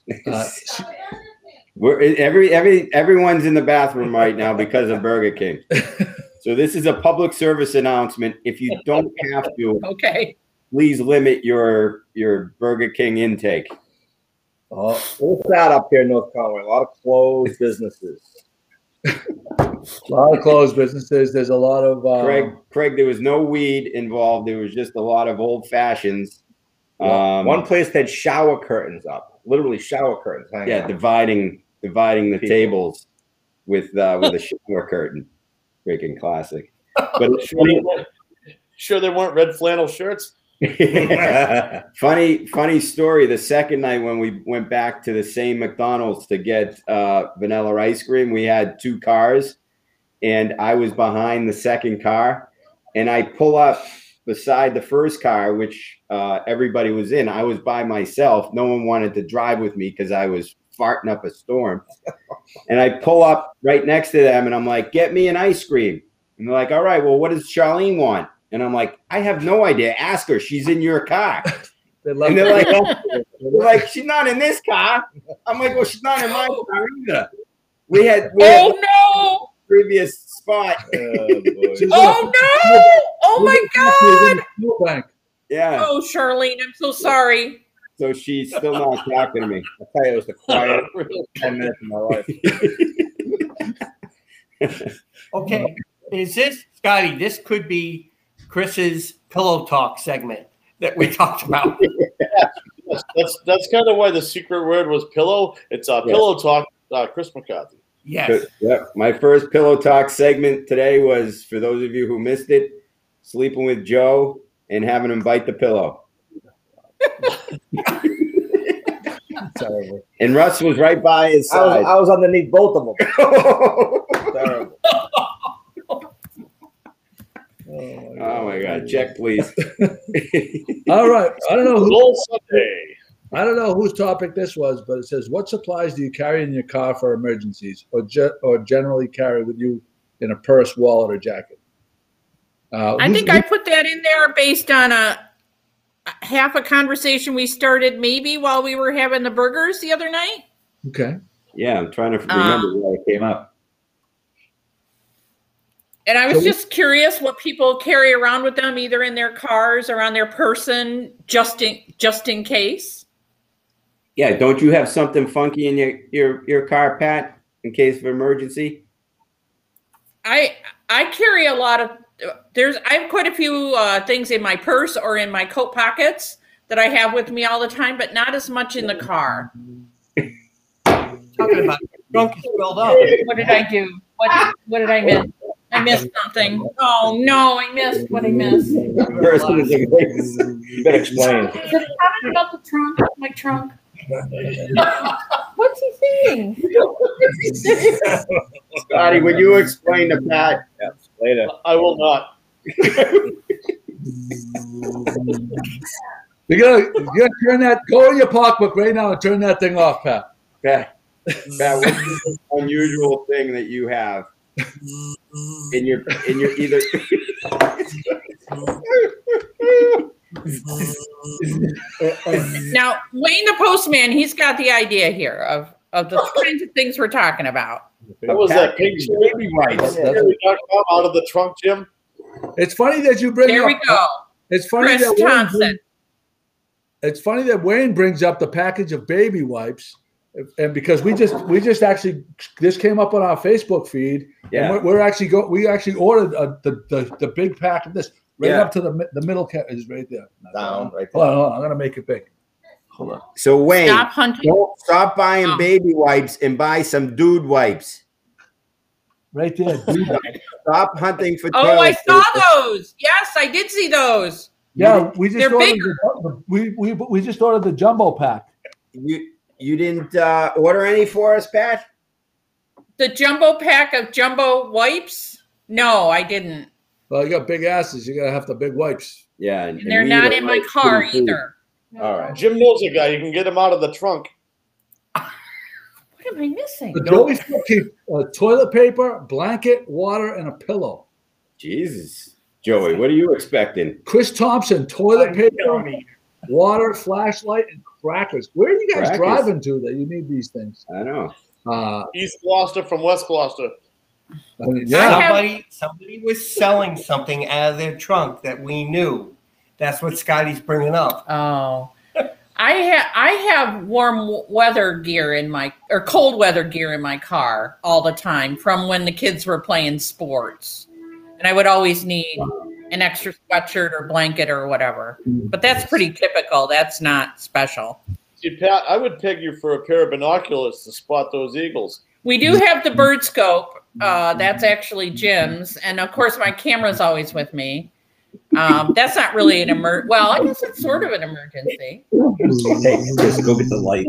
Everyone's in the bathroom right now because of Burger King. So this is a public service announcement. If you don't have to, Okay. please limit your Burger King intake. What's that up here in North Conway? A lot of closed businesses. A lot of closed businesses. There's a lot of Craig, there was no weed involved. There was just a lot of old fashions. One place had shower curtains up, literally shower curtains. Yeah, dividing the tables with a shower curtain. Freaking classic. But Sure, they weren't red flannel shirts. funny story. The second night when we went back to the same McDonald's to get vanilla ice cream, we had two cars, and I was behind the second car, and I pull up beside the first car, which everybody was in. I was by myself. No one wanted to drive with me because I was farting up a storm. And I pull up right next to them, and I'm like, "Get me an ice cream." And they're like, "All right, well, what does Charlene want?" And I'm like, "I have no idea. Ask her. She's in your car." They're like, "She's not in this car." I'm like, "Well, she's not in my car either." We had no previous spot. Oh no! Oh my God! Yeah. Oh, Charlene, I'm so sorry. So she's still not talking to me. I tell you, it was the quiet 10 minutes of my life. Okay, is this Scotty? This could be Chris's pillow talk segment that we talked about. That's kind of why the secret word was pillow. It's pillow talk. Chris McCarthy. Yes. Yep. My first pillow talk segment today was, for those of you who missed it, sleeping with Joe and having him bite the pillow. Terrible. And Russ was right by his side. I was underneath both of them. Terrible. Oh my God! Check, please. All right. I don't know Goal Sunday. I don't know whose topic this was, but it says, "What supplies do you carry in your car for emergencies, or generally carry with you in a purse, wallet, or jacket?" I think I put that in there based on half a conversation we started maybe while we were having the burgers the other night. Okay. Yeah, I'm trying to remember where it came up. And I was just curious what people carry around with them, either in their cars or on their person, just in case. Yeah, don't you have something funky in your car, Pat, in case of emergency? I carry a lot of. I have quite a few things in my purse or in my coat pockets that I have with me all the time, but not as much in the car. Talking about trunk is filled up. What did I do? What did I miss? I missed something. Oh no, I missed what I missed. You better explain. Is it comment about the trunk? My trunk. What's he saying? Scotty, would you explain to Pat? Yeah, later. I will not. You gotta turn that. Go in your pocketbook right now and turn that thing off, Pat. Pat, what's the unusual thing that you have in your either? Now, Wayne the postman, he's got the idea here of the kinds of things we're talking about. What was that pink baby wipes? Out of the trunk, Jim? It's funny that you bring There up. we go. It's funny Chris Thompson. It's funny that Wayne brings up the package of baby wipes, and because we just actually this came up on our Facebook feed. Yeah, and we actually ordered the big pack of this right up to the middle is right there. Down right there. Hold on, I'm gonna make it big. Hold on. So Wayne, Stop hunting. stop buying baby wipes and buy some dude wipes. Right there. Stop hunting for. Oh, I saw those. Yes, I did see those. Yeah, we just They're ordered bigger. we just ordered the jumbo pack. You didn't order any for us, Pat? The jumbo pack of jumbo wipes? No, I didn't. Well, you got big asses. You gotta have the big wipes. Yeah, And they're not in my car either. All right. Jim knows a guy. You can get him out of the trunk. What am I missing? But always keep toilet paper, blanket, water, and a pillow. Jesus. Joey, what are you expecting? Chris Thompson, toilet paper, water, flashlight, and crackers. Where are you guys driving to that you need these things? I know. East Gloucester from West Gloucester. I mean, yeah. Somebody was selling something out of their trunk that we knew. That's what Scotty's bringing up. Oh, I have warm weather gear or cold weather gear in my car all the time from when the kids were playing sports, and I would always need an extra sweatshirt or blanket or whatever. But that's pretty typical. That's not special. See, Pat, I would peg you for a pair of binoculars to spot those eagles. We do have the bird scope. That's actually Jim's, and of course my camera's always with me. That's not really an well, I guess it's sort of an emergency. Hey, just go get the light.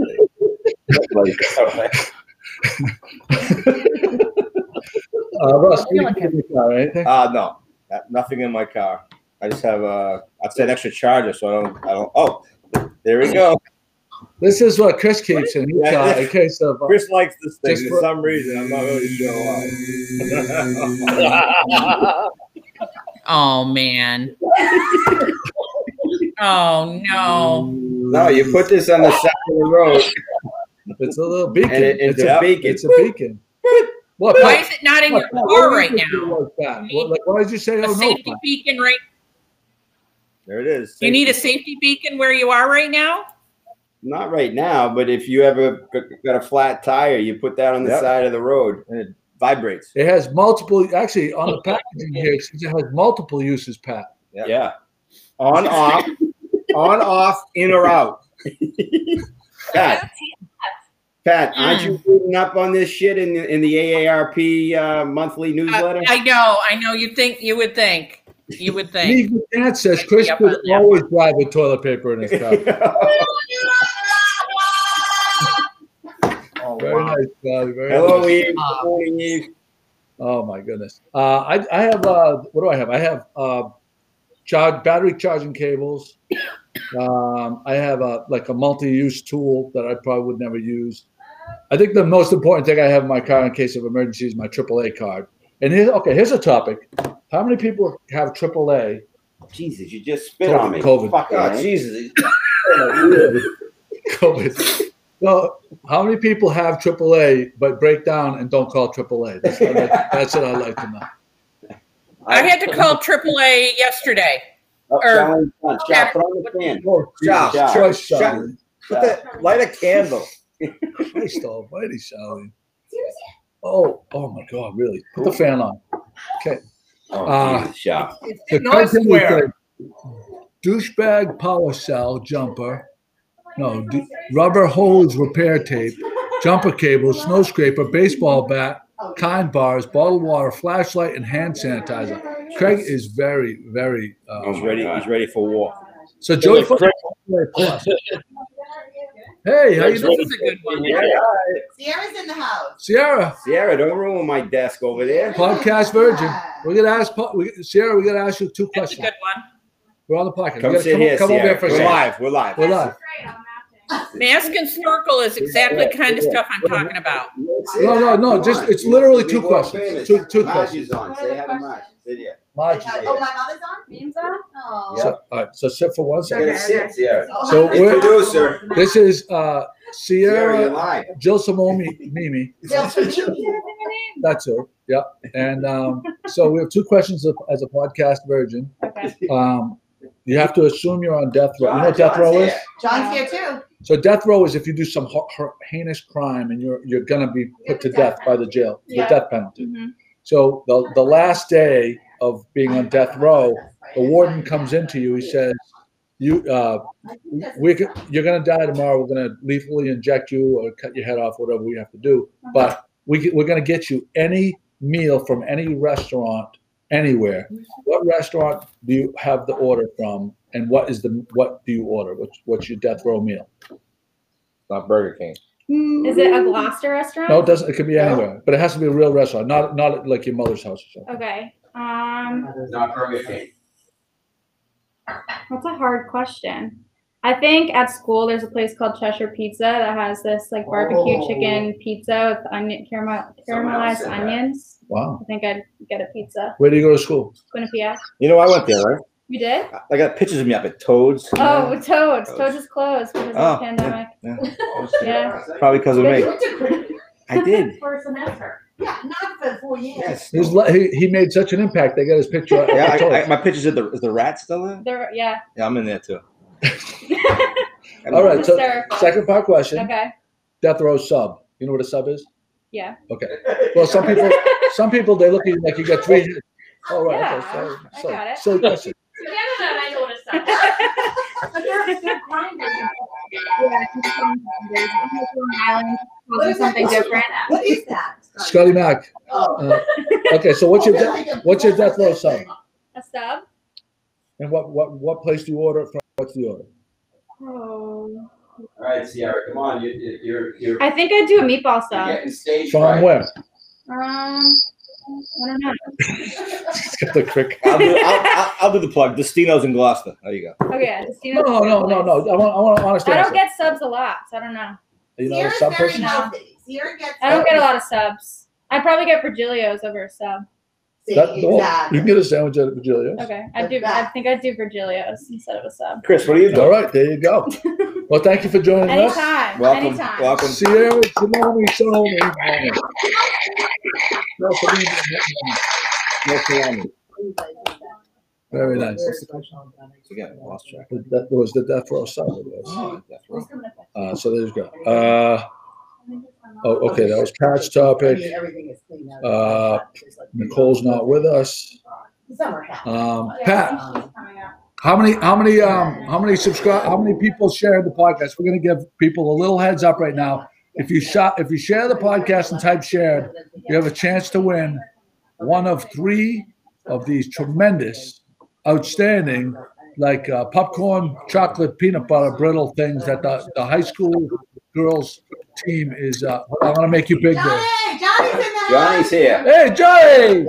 Russ, no, nothing in my car. I just have I'd say an extra charger, so I don't. Oh, there we go. This is what Chris keeps in case of. Chris likes this thing for some reason. I'm not really sure why. Oh man. Oh no. No, you put this on the side of the road. It's a little beacon. It's a beacon. It's a beacon. What? Why is it not in your car right now? Why did you say a safety beacon right? There it is. You need a safety beacon where you are right now? Not right now, but if you ever got a flat tire, you put that on the side of the road and it vibrates. It has multiple, actually on the packaging here, it says it has multiple uses, Pat. Yeah. On, off, on, off, in or out. Pat, aren't you reading up on this shit in the AARP monthly newsletter? I know. You would think. Legal Dad says Chris could always drive with toilet paper in his car. Very nice, Charlie. Hello, Eve. Good morning, Eve. Oh my goodness. I have what do I have? I have battery charging cables. I have a multi-use tool that I probably would never use. I think the most important thing I have in my car in case of emergency is my AAA card. And here's a topic. How many people have AAA? Jesus, you just spit on me. COVID. Fuck off, Jesus. COVID. So, how many people have AAA but break down and don't call AAA? That's what I'd like to know. I had to call AAA yesterday. Put on the fan. Light a candle. Christ almighty, Sally. Oh my God, really? Put the fan on. Okay. The douchebag power cell jumper. No, rubber hose repair tape, jumper cable, snow scraper, baseball bat, kind bars, bottled water, flashlight, and hand sanitizer. Craig is very, very. He's ready. He's ready for war. So Joey, hey, how you doing? This is a good one. Sierra's in the house. Sierra, don't ruin my desk over there. Podcast virgin. We're gonna ask Sierra. We're gonna ask you two That's questions. a good one. We're on the podcast. Come sit here, come over here for a second. We're live. We're live. Mask and snorkel is exactly the kind of stuff I'm talking about. No. Just it's literally two questions. Two questions. On. Say hi to Marge. Sit here. Marge. Oh, my mother's on? Name's on? Oh. So, all right, so sit for 1 second. Sit, Sierra. So Introducer. This is Sierra Jill Simone Mimi. That's her. Yeah. And so we have two questions as a podcast virgin. Okay. You have to assume you're on death row. You know what death row is? John's here too. So death row is if you do some heinous crime and you're gonna be put to death by the jail, the death penalty. Mm-hmm. So the last day of being on death row, the warden comes into you. He says, you're gonna die tomorrow. We're gonna lethally inject you or cut your head off, whatever we have to do. But we're gonna get you any meal from any restaurant anywhere. What restaurant do you have the order from, and what do you order? What's your death row meal? Not Burger King. Is it a Gloucester restaurant? No, it doesn't. It could be anywhere, but it has to be a real restaurant, not like your mother's house or something. Okay. Not Burger King. That's a hard question. I think at school there's a place called Cheshire Pizza that has this like barbecue chicken pizza with caramelized onions. Wow. I think I'd get a pizza. Where do you go to school? Quinnipiac. You know, I went there, right? You did? I got pictures of me up at Toads. Oh, Toads. Toads is closed because of the pandemic. Yeah. Probably because of me. I did. For a semester. Yeah, not for 4 years. Yes. He made such an impact. They got his picture. Yeah, my pictures of the rat still there? Yeah. Yeah, I'm in there too. All right. So second part question. Okay. Death row sub. You know what a sub is? Yeah. Okay. Well, some people they look at you like you got 3 hits. Oh, right. Yeah, Okay. I got it. So question. I know what a sub is. Something different. What is that? Scotty Mac. Okay. So what's your death row sub? A sub. And what place do you order it from? What's the order? Oh. All right, Sierra, come on. You're I think I'd do a meatball sub. getting stage From fright. where? I don't know. The crick. I'll do the plug. Destino's in Gloucester. There you go. Okay, No. I want to honest I don't answer. get subs a lot, so I don't know. You know, Sierra's sub very person. healthy. Sierra gets. I don't get a lot of subs. I probably get Virgilio's over a sub. See, You exactly. can get a sandwich at Virgilio's. Okay, I think I'd do Virgilio's instead of a sub. Chris, what are you doing? All right, there you go. Well, thank you for joining us. Anytime. Welcome. Anytime. Welcome. Sierra, Salome, Very nice. Again, lost track. That was the death row sub. Oh, that's right. So there you go. Okay, that was Pat's topic. Nicole's not with us. Pat, how many people shared the podcast? We're going to give people a little heads up right now. If you share the podcast and type shared, you have a chance to win one of 3 of these tremendous, outstanding, like popcorn, chocolate, peanut butter, brittle things that the high school girls team is. I want to make you big there. Johnny's in the Johnny's here. Hey, Johnny!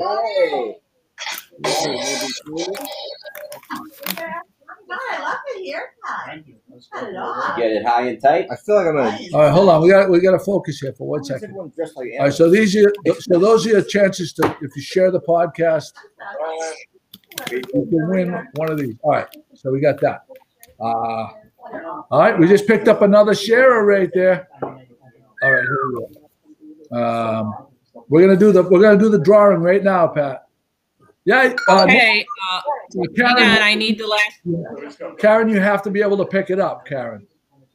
I love the haircut. Cut it off. Get it high and tight. I feel like I'm gonna. All right, hold on. We got to focus here for 1 second. Everyone dressed like All right, so those are your chances to, if you share the podcast, you can win one of these. All right, so we got that. All right, we just picked up another sharer right there. All right, here we go. We're gonna do the drawing right now, Pat. Yeah. Okay. Karen, Hang on, I need the last. Karen, you have to be able to pick it up, Karen.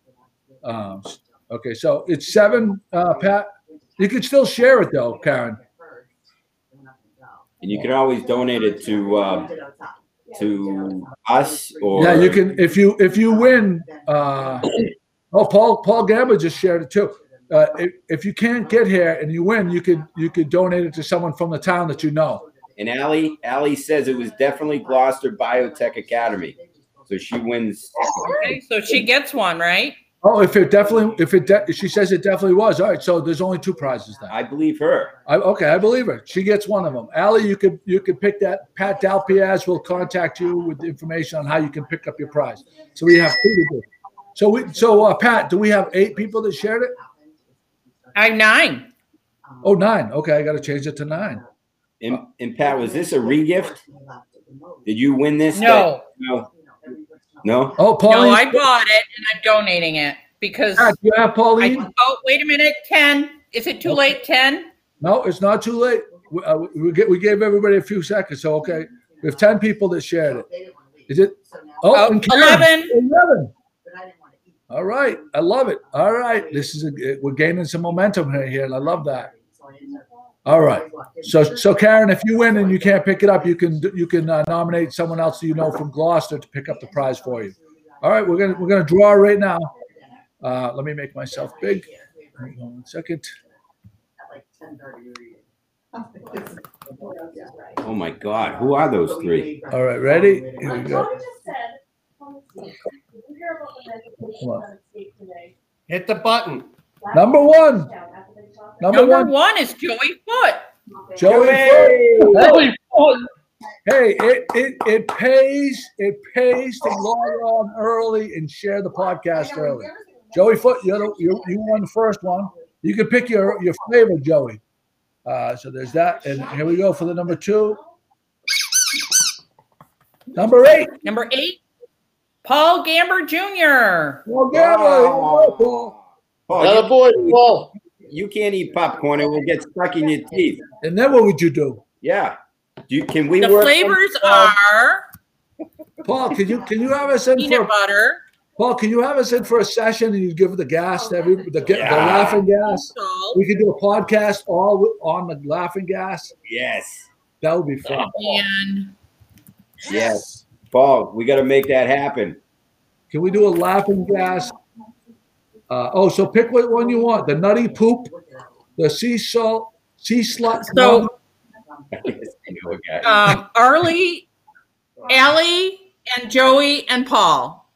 Okay, so it's 7, Pat. You can still share it though, Karen. And you can always donate it to us or Yeah, you can if you win. Paul Gamba just shared it too. If you can't get here and you win, you could donate it to someone from the town that you know. And Allie says it was definitely Gloucester Biotech Academy. So she wins. Okay, so she gets one, right? Oh, she says it definitely was. All right, so there's only 2 prizes then. I believe her. I believe her. She gets one of them. Allie, you could pick that. Pat Dalpiaz will contact you with information on how you can pick up your prize. So we have 2 to do. So Pat, do we have 8 people that shared it? I have 9. Oh, 9. Okay, I got to change it to 9. And Pat, was this a regift? Did you win this? No. No? Oh, Pauline. No, I bought it and I'm donating it because. Pat, do you have Pauline? Wait a minute. 10. Is it too late? 10? No, it's not too late. We gave everybody a few seconds. So, okay. We have 10 people that shared it. Is it? Oh, and Karen, 11. All right. I love it. All right. We're gaining some momentum here, and I love that. All right. So Karen, if you win and you can't pick it up, you can nominate someone else you know from Gloucester to pick up the prize for you. All right. We're gonna draw right now. Let me make myself big. Hang on 1 second. Oh my God. Who are those 3? All right. Ready? Here we go. Come on. Hit the button. Number 1. Number Number 1 is Joey Foot. Joey Foot. Hey, it pays to log on early and share the podcast early. Joey Foot, you won the first one. You can pick your flavor, Joey. So there's that, and here we go for the number 2. Number 8. Number 8, Paul Gamber Jr. Paul Gamber, Paul, boy, Paul. You can't eat popcorn; it will get stuck in your teeth. And then what would you do? Yeah. Can we The work? flavors are Paul, can you have us in peanut for butter, Paul? Can you have us in for a session and you give the gas to the laughing gas? salt, We could do a podcast all on the laughing gas. Yes. That would be fun. and Yes. Paul, we got to make that happen. Can we do a laughing gas? So pick what one you want. The nutty poop, the sea salt, sea slut. so Okay. Arlie, Allie, and Joey and Paul.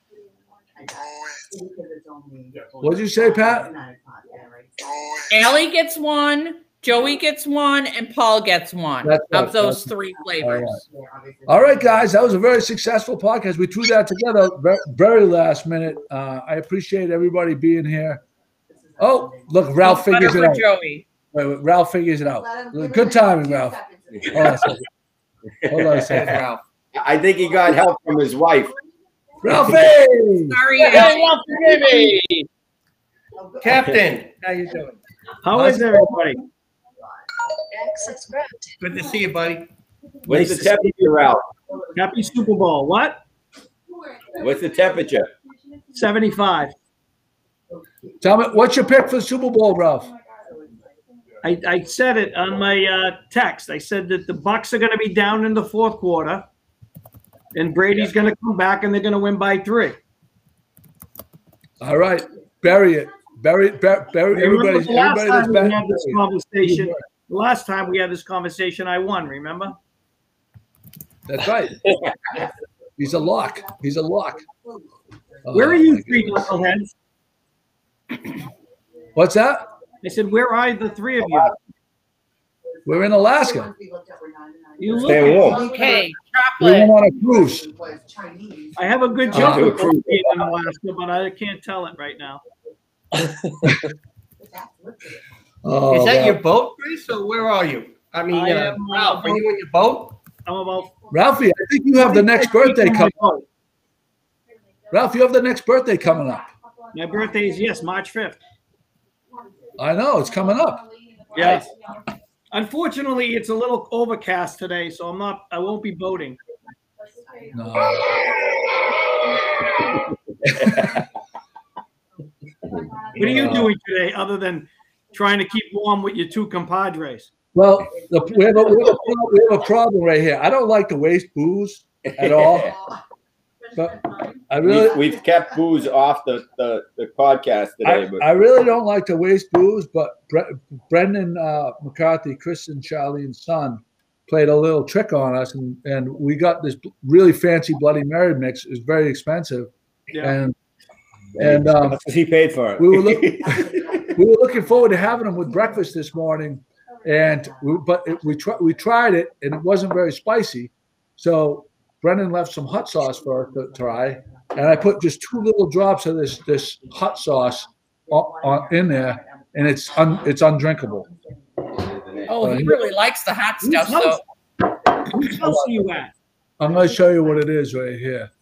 What'd you say, Pat? Allie gets 1, Joey gets 1, and Paul gets 1 That's right, of those that's- 3 flavors. All right, guys, that was a very successsual podcast. We threw that together very last minute. I appreciate everybody being here. Oh, look, Ralph Butter figures it for out. Joey. Wait, Ralph figures it out. Good timing, Ralph. Hold on a second. Hold on a second. Ralph. I think he got help from his wife. Ralphie! Sorry, Allie. Captain, how you doing? How is everybody? Good to see you, buddy. What's the temperature out? Happy Super Bowl. What? What's the temperature? 75. Tell me, what's your pick for the Super Bowl, Ralph? I said it on my text. I said that the Bucs are going to be down in the 4th quarter, and Brady's going to come back, and they're going to win by 3. All right, bury it. Bury everybody. The last Everybody that's time we back. had this conversation, the last time we had this conversation, I won. Remember? That's right. He's a lock. He's a lock. Where are you 3 knuckleheads? What's that? I said, where are the 3 of you? We're in Alaska. You look. Stay warm. Okay, We went chocolate. on a cruise. I have a good do job a of cruise. being in Alaska, but I can't tell it right now. Oh, Is that wow. your boat, Chris, or where are you? I mean, I am, Ralph, are you in your boat? I'm about. Ralphie, I think you have the next birthday coming up. Ralph, you have the next birthday coming up. My birthday is, yes, March 5th. I know, it's coming up. Yes. Unfortunately, it's a little overcast today, so I won't be boating. No. What are you doing today other than trying to keep warm with your 2 compadres? Well, we have a problem right here. I don't like to waste booze at all. But I really, We've kept booze off the podcast today, but I really don't like to waste booze. But Brendan McCarthy, Chris and Charlene's son, played a little trick on us, and we got this really fancy Bloody Mary mix. It's very expensive, Yeah. and that's what he paid for it. we were looking forward to having them with breakfast this morning, we tried it and it wasn't very spicy, so Brendan left some hot sauce for us to try, and I put just 2 little drops of this hot sauce in there, and it's undrinkable. Oh, he really likes the hot stuff. So Whose house are you at? I'm going to show you what it is right here.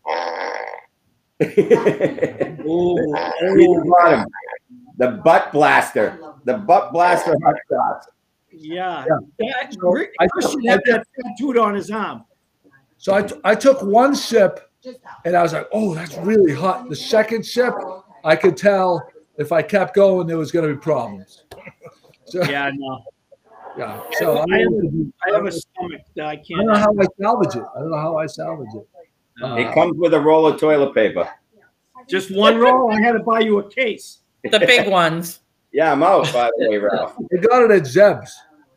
The butt blaster. The butt blaster hot sauce. Yeah. I Christian had that tattooed on his arm. So I took 1 sip, and I was like, "Oh, that's really hot." The second sip, I could tell if I kept going, there was going to be problems. So, Yeah, no. yeah. So I have a stomach that I I can't. don't know how I salvage it. It comes with a roll of toilet paper. Just 1 roll. I had to buy you a case. the big ones. Yeah, I'm out, by the way, Ralph. They got it at Zeb's.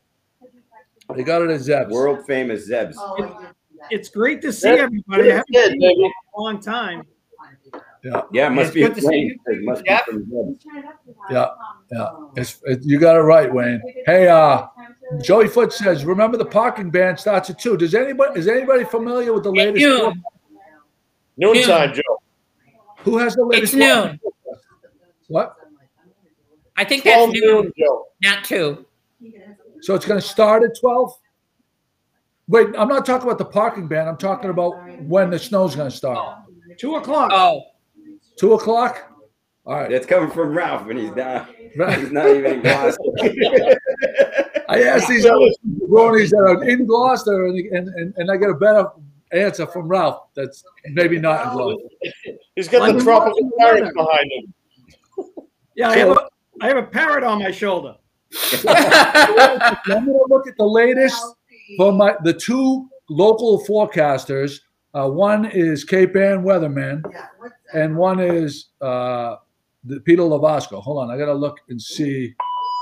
World famous Zeb's. It's great to see everybody. I haven't seen you in a long time. Yeah, it must It's be good to see you. it must be Jeff? from Zeb's. Yeah. You got it right, Wayne. Hey, Joey Foot says, remember the parking ban starts at 2. Is anybody familiar with the latest? Noontime, Joe. Who has the latest? It's noon. What? I think that's noon, Joe. Not 2. So it's going to start at 12? Wait, I'm not talking about the parking ban. I'm talking about when the snow's going to start. 2 o'clock. Oh. 2 o'clock? All right. That's coming from Ralph, and he's not. He's not even in Gloucester. I asked these other bronies that are in Gloucester, and I get a better answer from Ralph. That's maybe not in Gloucester. He's got the tropical parrots behind him. Yeah, I have a parrot on my shoulder. I'm going to look at the latest from the 2 local forecasters. One is Cape Ann Weatherman, and one is the Peter Lavasco. Hold on, I got to look and see.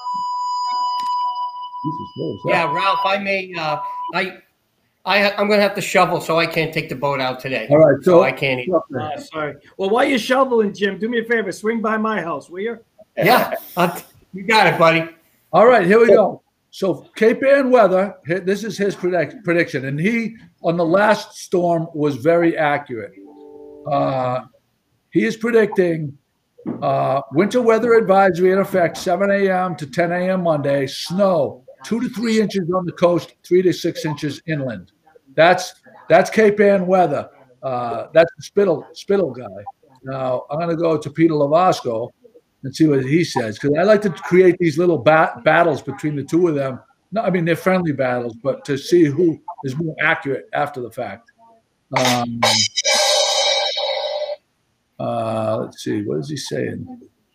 Yeah, Ralph, I'm going to have to shovel, so I can't take the boat out today. All right, so I can't eat. Sorry. Well, while you're shoveling, Jim, do me a favor. Swing by my house, will you? Yeah, you got it, buddy. All right, here we go. So Cape Ann weather, this is his prediction, and he, on the last storm, was very accurate. He is predicting winter weather advisory in effect 7 a.m. to 10 a.m. Monday, snow 2 to 3 inches on the coast, 3 to 6 inches inland. That's Cape Ann weather. That's the Spittle guy. Now, I'm going to go to Peter Lavasco and see what he says, because I like to create these little battles between the two of them. No, I mean, they're friendly battles, but to see who is more accurate after the fact. Let's see. What is he saying?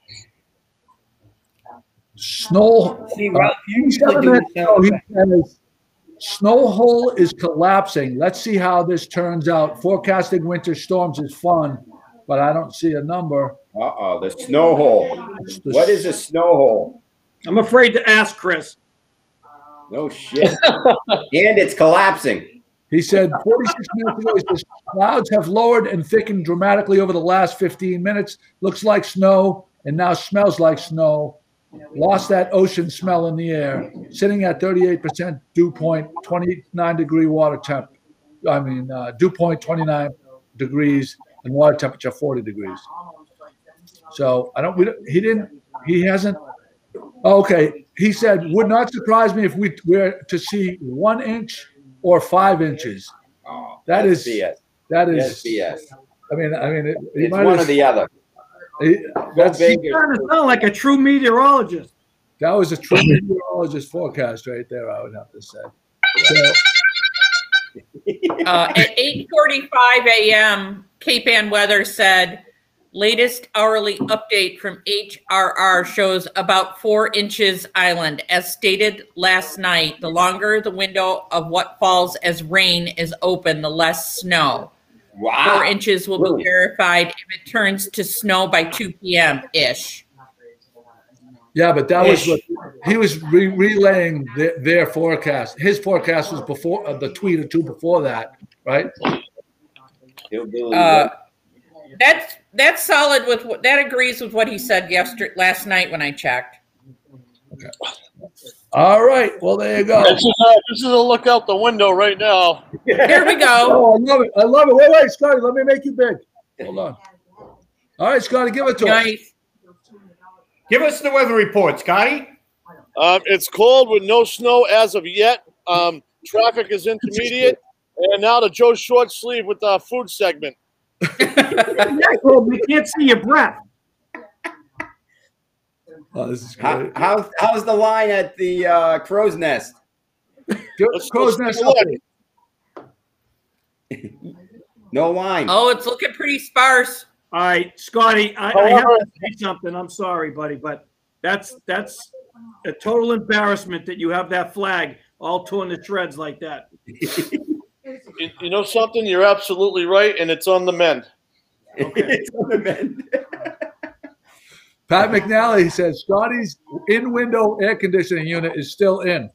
Snow. See, Ralph, he says, snow hole is collapsing. Let's see how this turns out. Forecasting winter storms is fun, but I don't see a number. The snow hole. What is a snow hole? I'm afraid to ask, Chris. No shit. And it's collapsing. He said 46 minutes ago, he says, clouds have lowered and thickened dramatically over the last 15 minutes. Looks like snow and now smells like snow. Lost that ocean smell in the air. Sitting at 38% dew point, 29-degree water temp. Dew point 29 degrees and water temperature 40 degrees. So he hasn't. Okay. He said, would not surprise me if we were to see 1 inch or 5 inches. Oh, that is BS. That is BS. I mean, it's one or the other. That's trying to sound like a true meteorologist. That was a true meteorologist forecast right there, I would have to say. So, at 8:45 a.m., Cape Ann weather said, latest hourly update from HRR shows about 4 inches island. As stated last night, the longer the window of what falls as rain is open, the less snow. Wow. 4 inches will be verified if it turns to snow by 2 p.m.-ish. Yeah, but that was what he was relaying their forecast. His forecast was before the tweet or two before that, right? That's solid with that agrees with what he said last night when I checked. Okay. All right. Well, there you go. This is a look out the window right now. Here we go. Oh, I love it. I love it. Wait, Scotty, let me make you big. Hold on. All right, Scotty, give it to us. Give us the weather report, Scotty. It's cold with no snow as of yet. Traffic is intermediate. And now to Joe Short Sleeve with the food segment. We can't see your breath. Oh, this is great. How's the line at the Crow's Nest? Crow's Nest. No line. Oh, it's looking pretty sparse. All right, Scotty, I have to say something. I'm sorry, buddy, but that's a total embarrassment that you have that flag all torn to shreds like that. You know something? You're absolutely right, and it's on the mend. Okay. It's on the mend. Pat McNally says Scotty's in-window air conditioning unit is still in.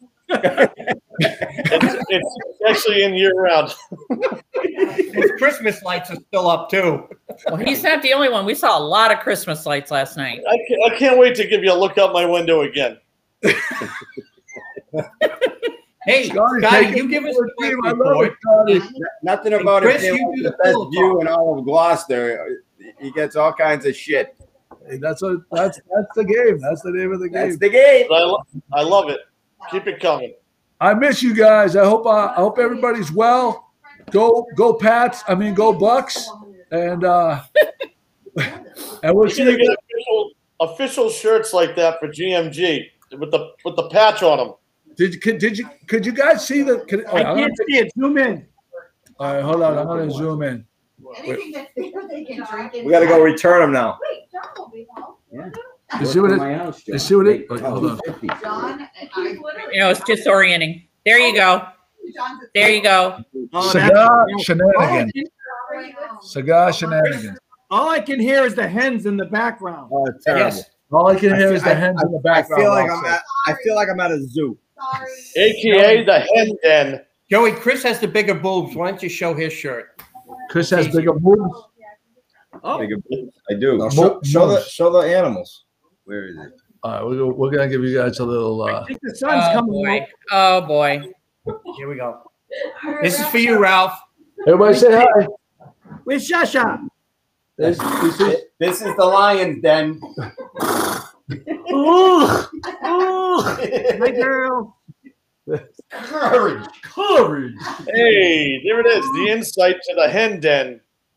It's actually in year-round. His Christmas lights are still up, too. Well, he's not the only one. We saw a lot of Christmas lights last night. I can't wait to give you a look out my window again. Hey, Scotty, you give us the team. quick I love report. it, Scotty. Nothing about Chris, it. you do The the best full view talk. in all of Gloucester. He gets all kinds of shit. Hey, that's the game. That's the name of the game. That's the game. I love it. Keep it coming. I miss you guys. I hope everybody's well. Go Pats. I mean, go Bucks. And and we'll We're see gonna you. get official shirts like that for GMG with the patch on them. Could you guys see the? I can't see it. Zoom in. All right, hold on. I'm gonna zoom in. Anything that's there, they can drink it. We got to go return them now. Wait, John will be home. Yeah. You see what it? You see what it? Oh, Hold on. John, It's disorienting. There you go. There you go. Cigar shenanigans. Cigar shenanigans. All I can hear is the hens in the background. Oh, it's terrible. Yes. All I can hear is the hens in the background. I feel like I'm at a zoo. Sorry. AKA the hen den. Joey, Chris has the bigger boobs. Why don't you show his shirt? Chris has bigger moves. Oh, I do. Mo- Show the animals. Where is it? All right, we're gonna give you guys a little. I think the sun's Oh coming boy. out. Oh boy. Here we go. This is for you, Ralph. Everybody say hi. Where's Shasha? This is This is the lion's den. Oh, my girl. Courage. Hey, there it is. The insight to the hen den.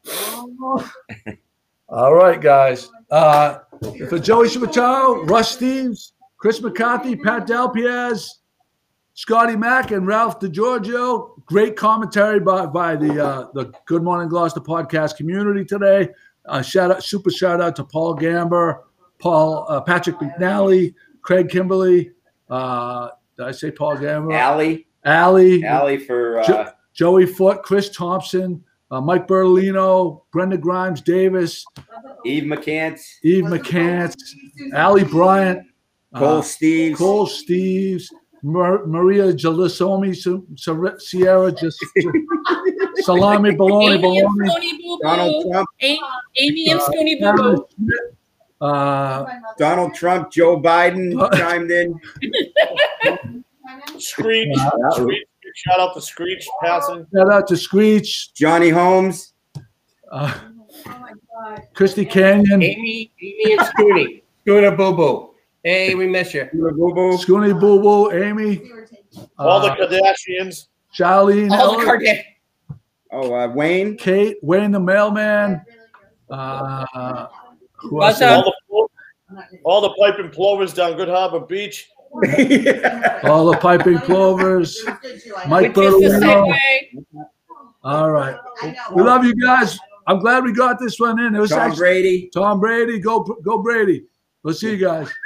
all right, guys. For Joey Ciabataro, Russ Steves, Chris McCarthy, Pat Delpiaz, Scotty Mack, and Ralph DiGiorgio. Great commentary by the Good Morning Gloucester podcast community today. Super shout out to Paul Gamber, Patrick McNally, Craig Kimberly. Did I say Paul Gamber? Allie for Joey Foote, Chris Thompson, Mike Bertolino, Brenda Grimes Davis, Eve McCants, Allie Bryant, Cole Steves, Maria Jalisomi, Sierra Salami Baloney Amy and Baloney, Scoony Boo Donald Boo. Trump, Amy and Scoony Boo Boo. Donald Trump, Joe Biden chimed in. Screech. Shout out to Screech passing. Shout out to Screech, Johnny Holmes, Christy Canyon, Amy and Scoony. Schooner Boo Boo. Hey, we miss you. Scoony Boo Boo, Amy, All the Kardashians. Charlene, All the Elliott, Kardashians. Wayne, Kate, Wayne the mailman. Who What's else? up? All the piping plovers down Good Harbor Beach. All the piping plovers. Mike Which is the Bertolino. segue. All right. We love you guys. I'm glad we got this one in. It was Tom actually Brady. Tom Brady. Go Brady. We'll see you guys.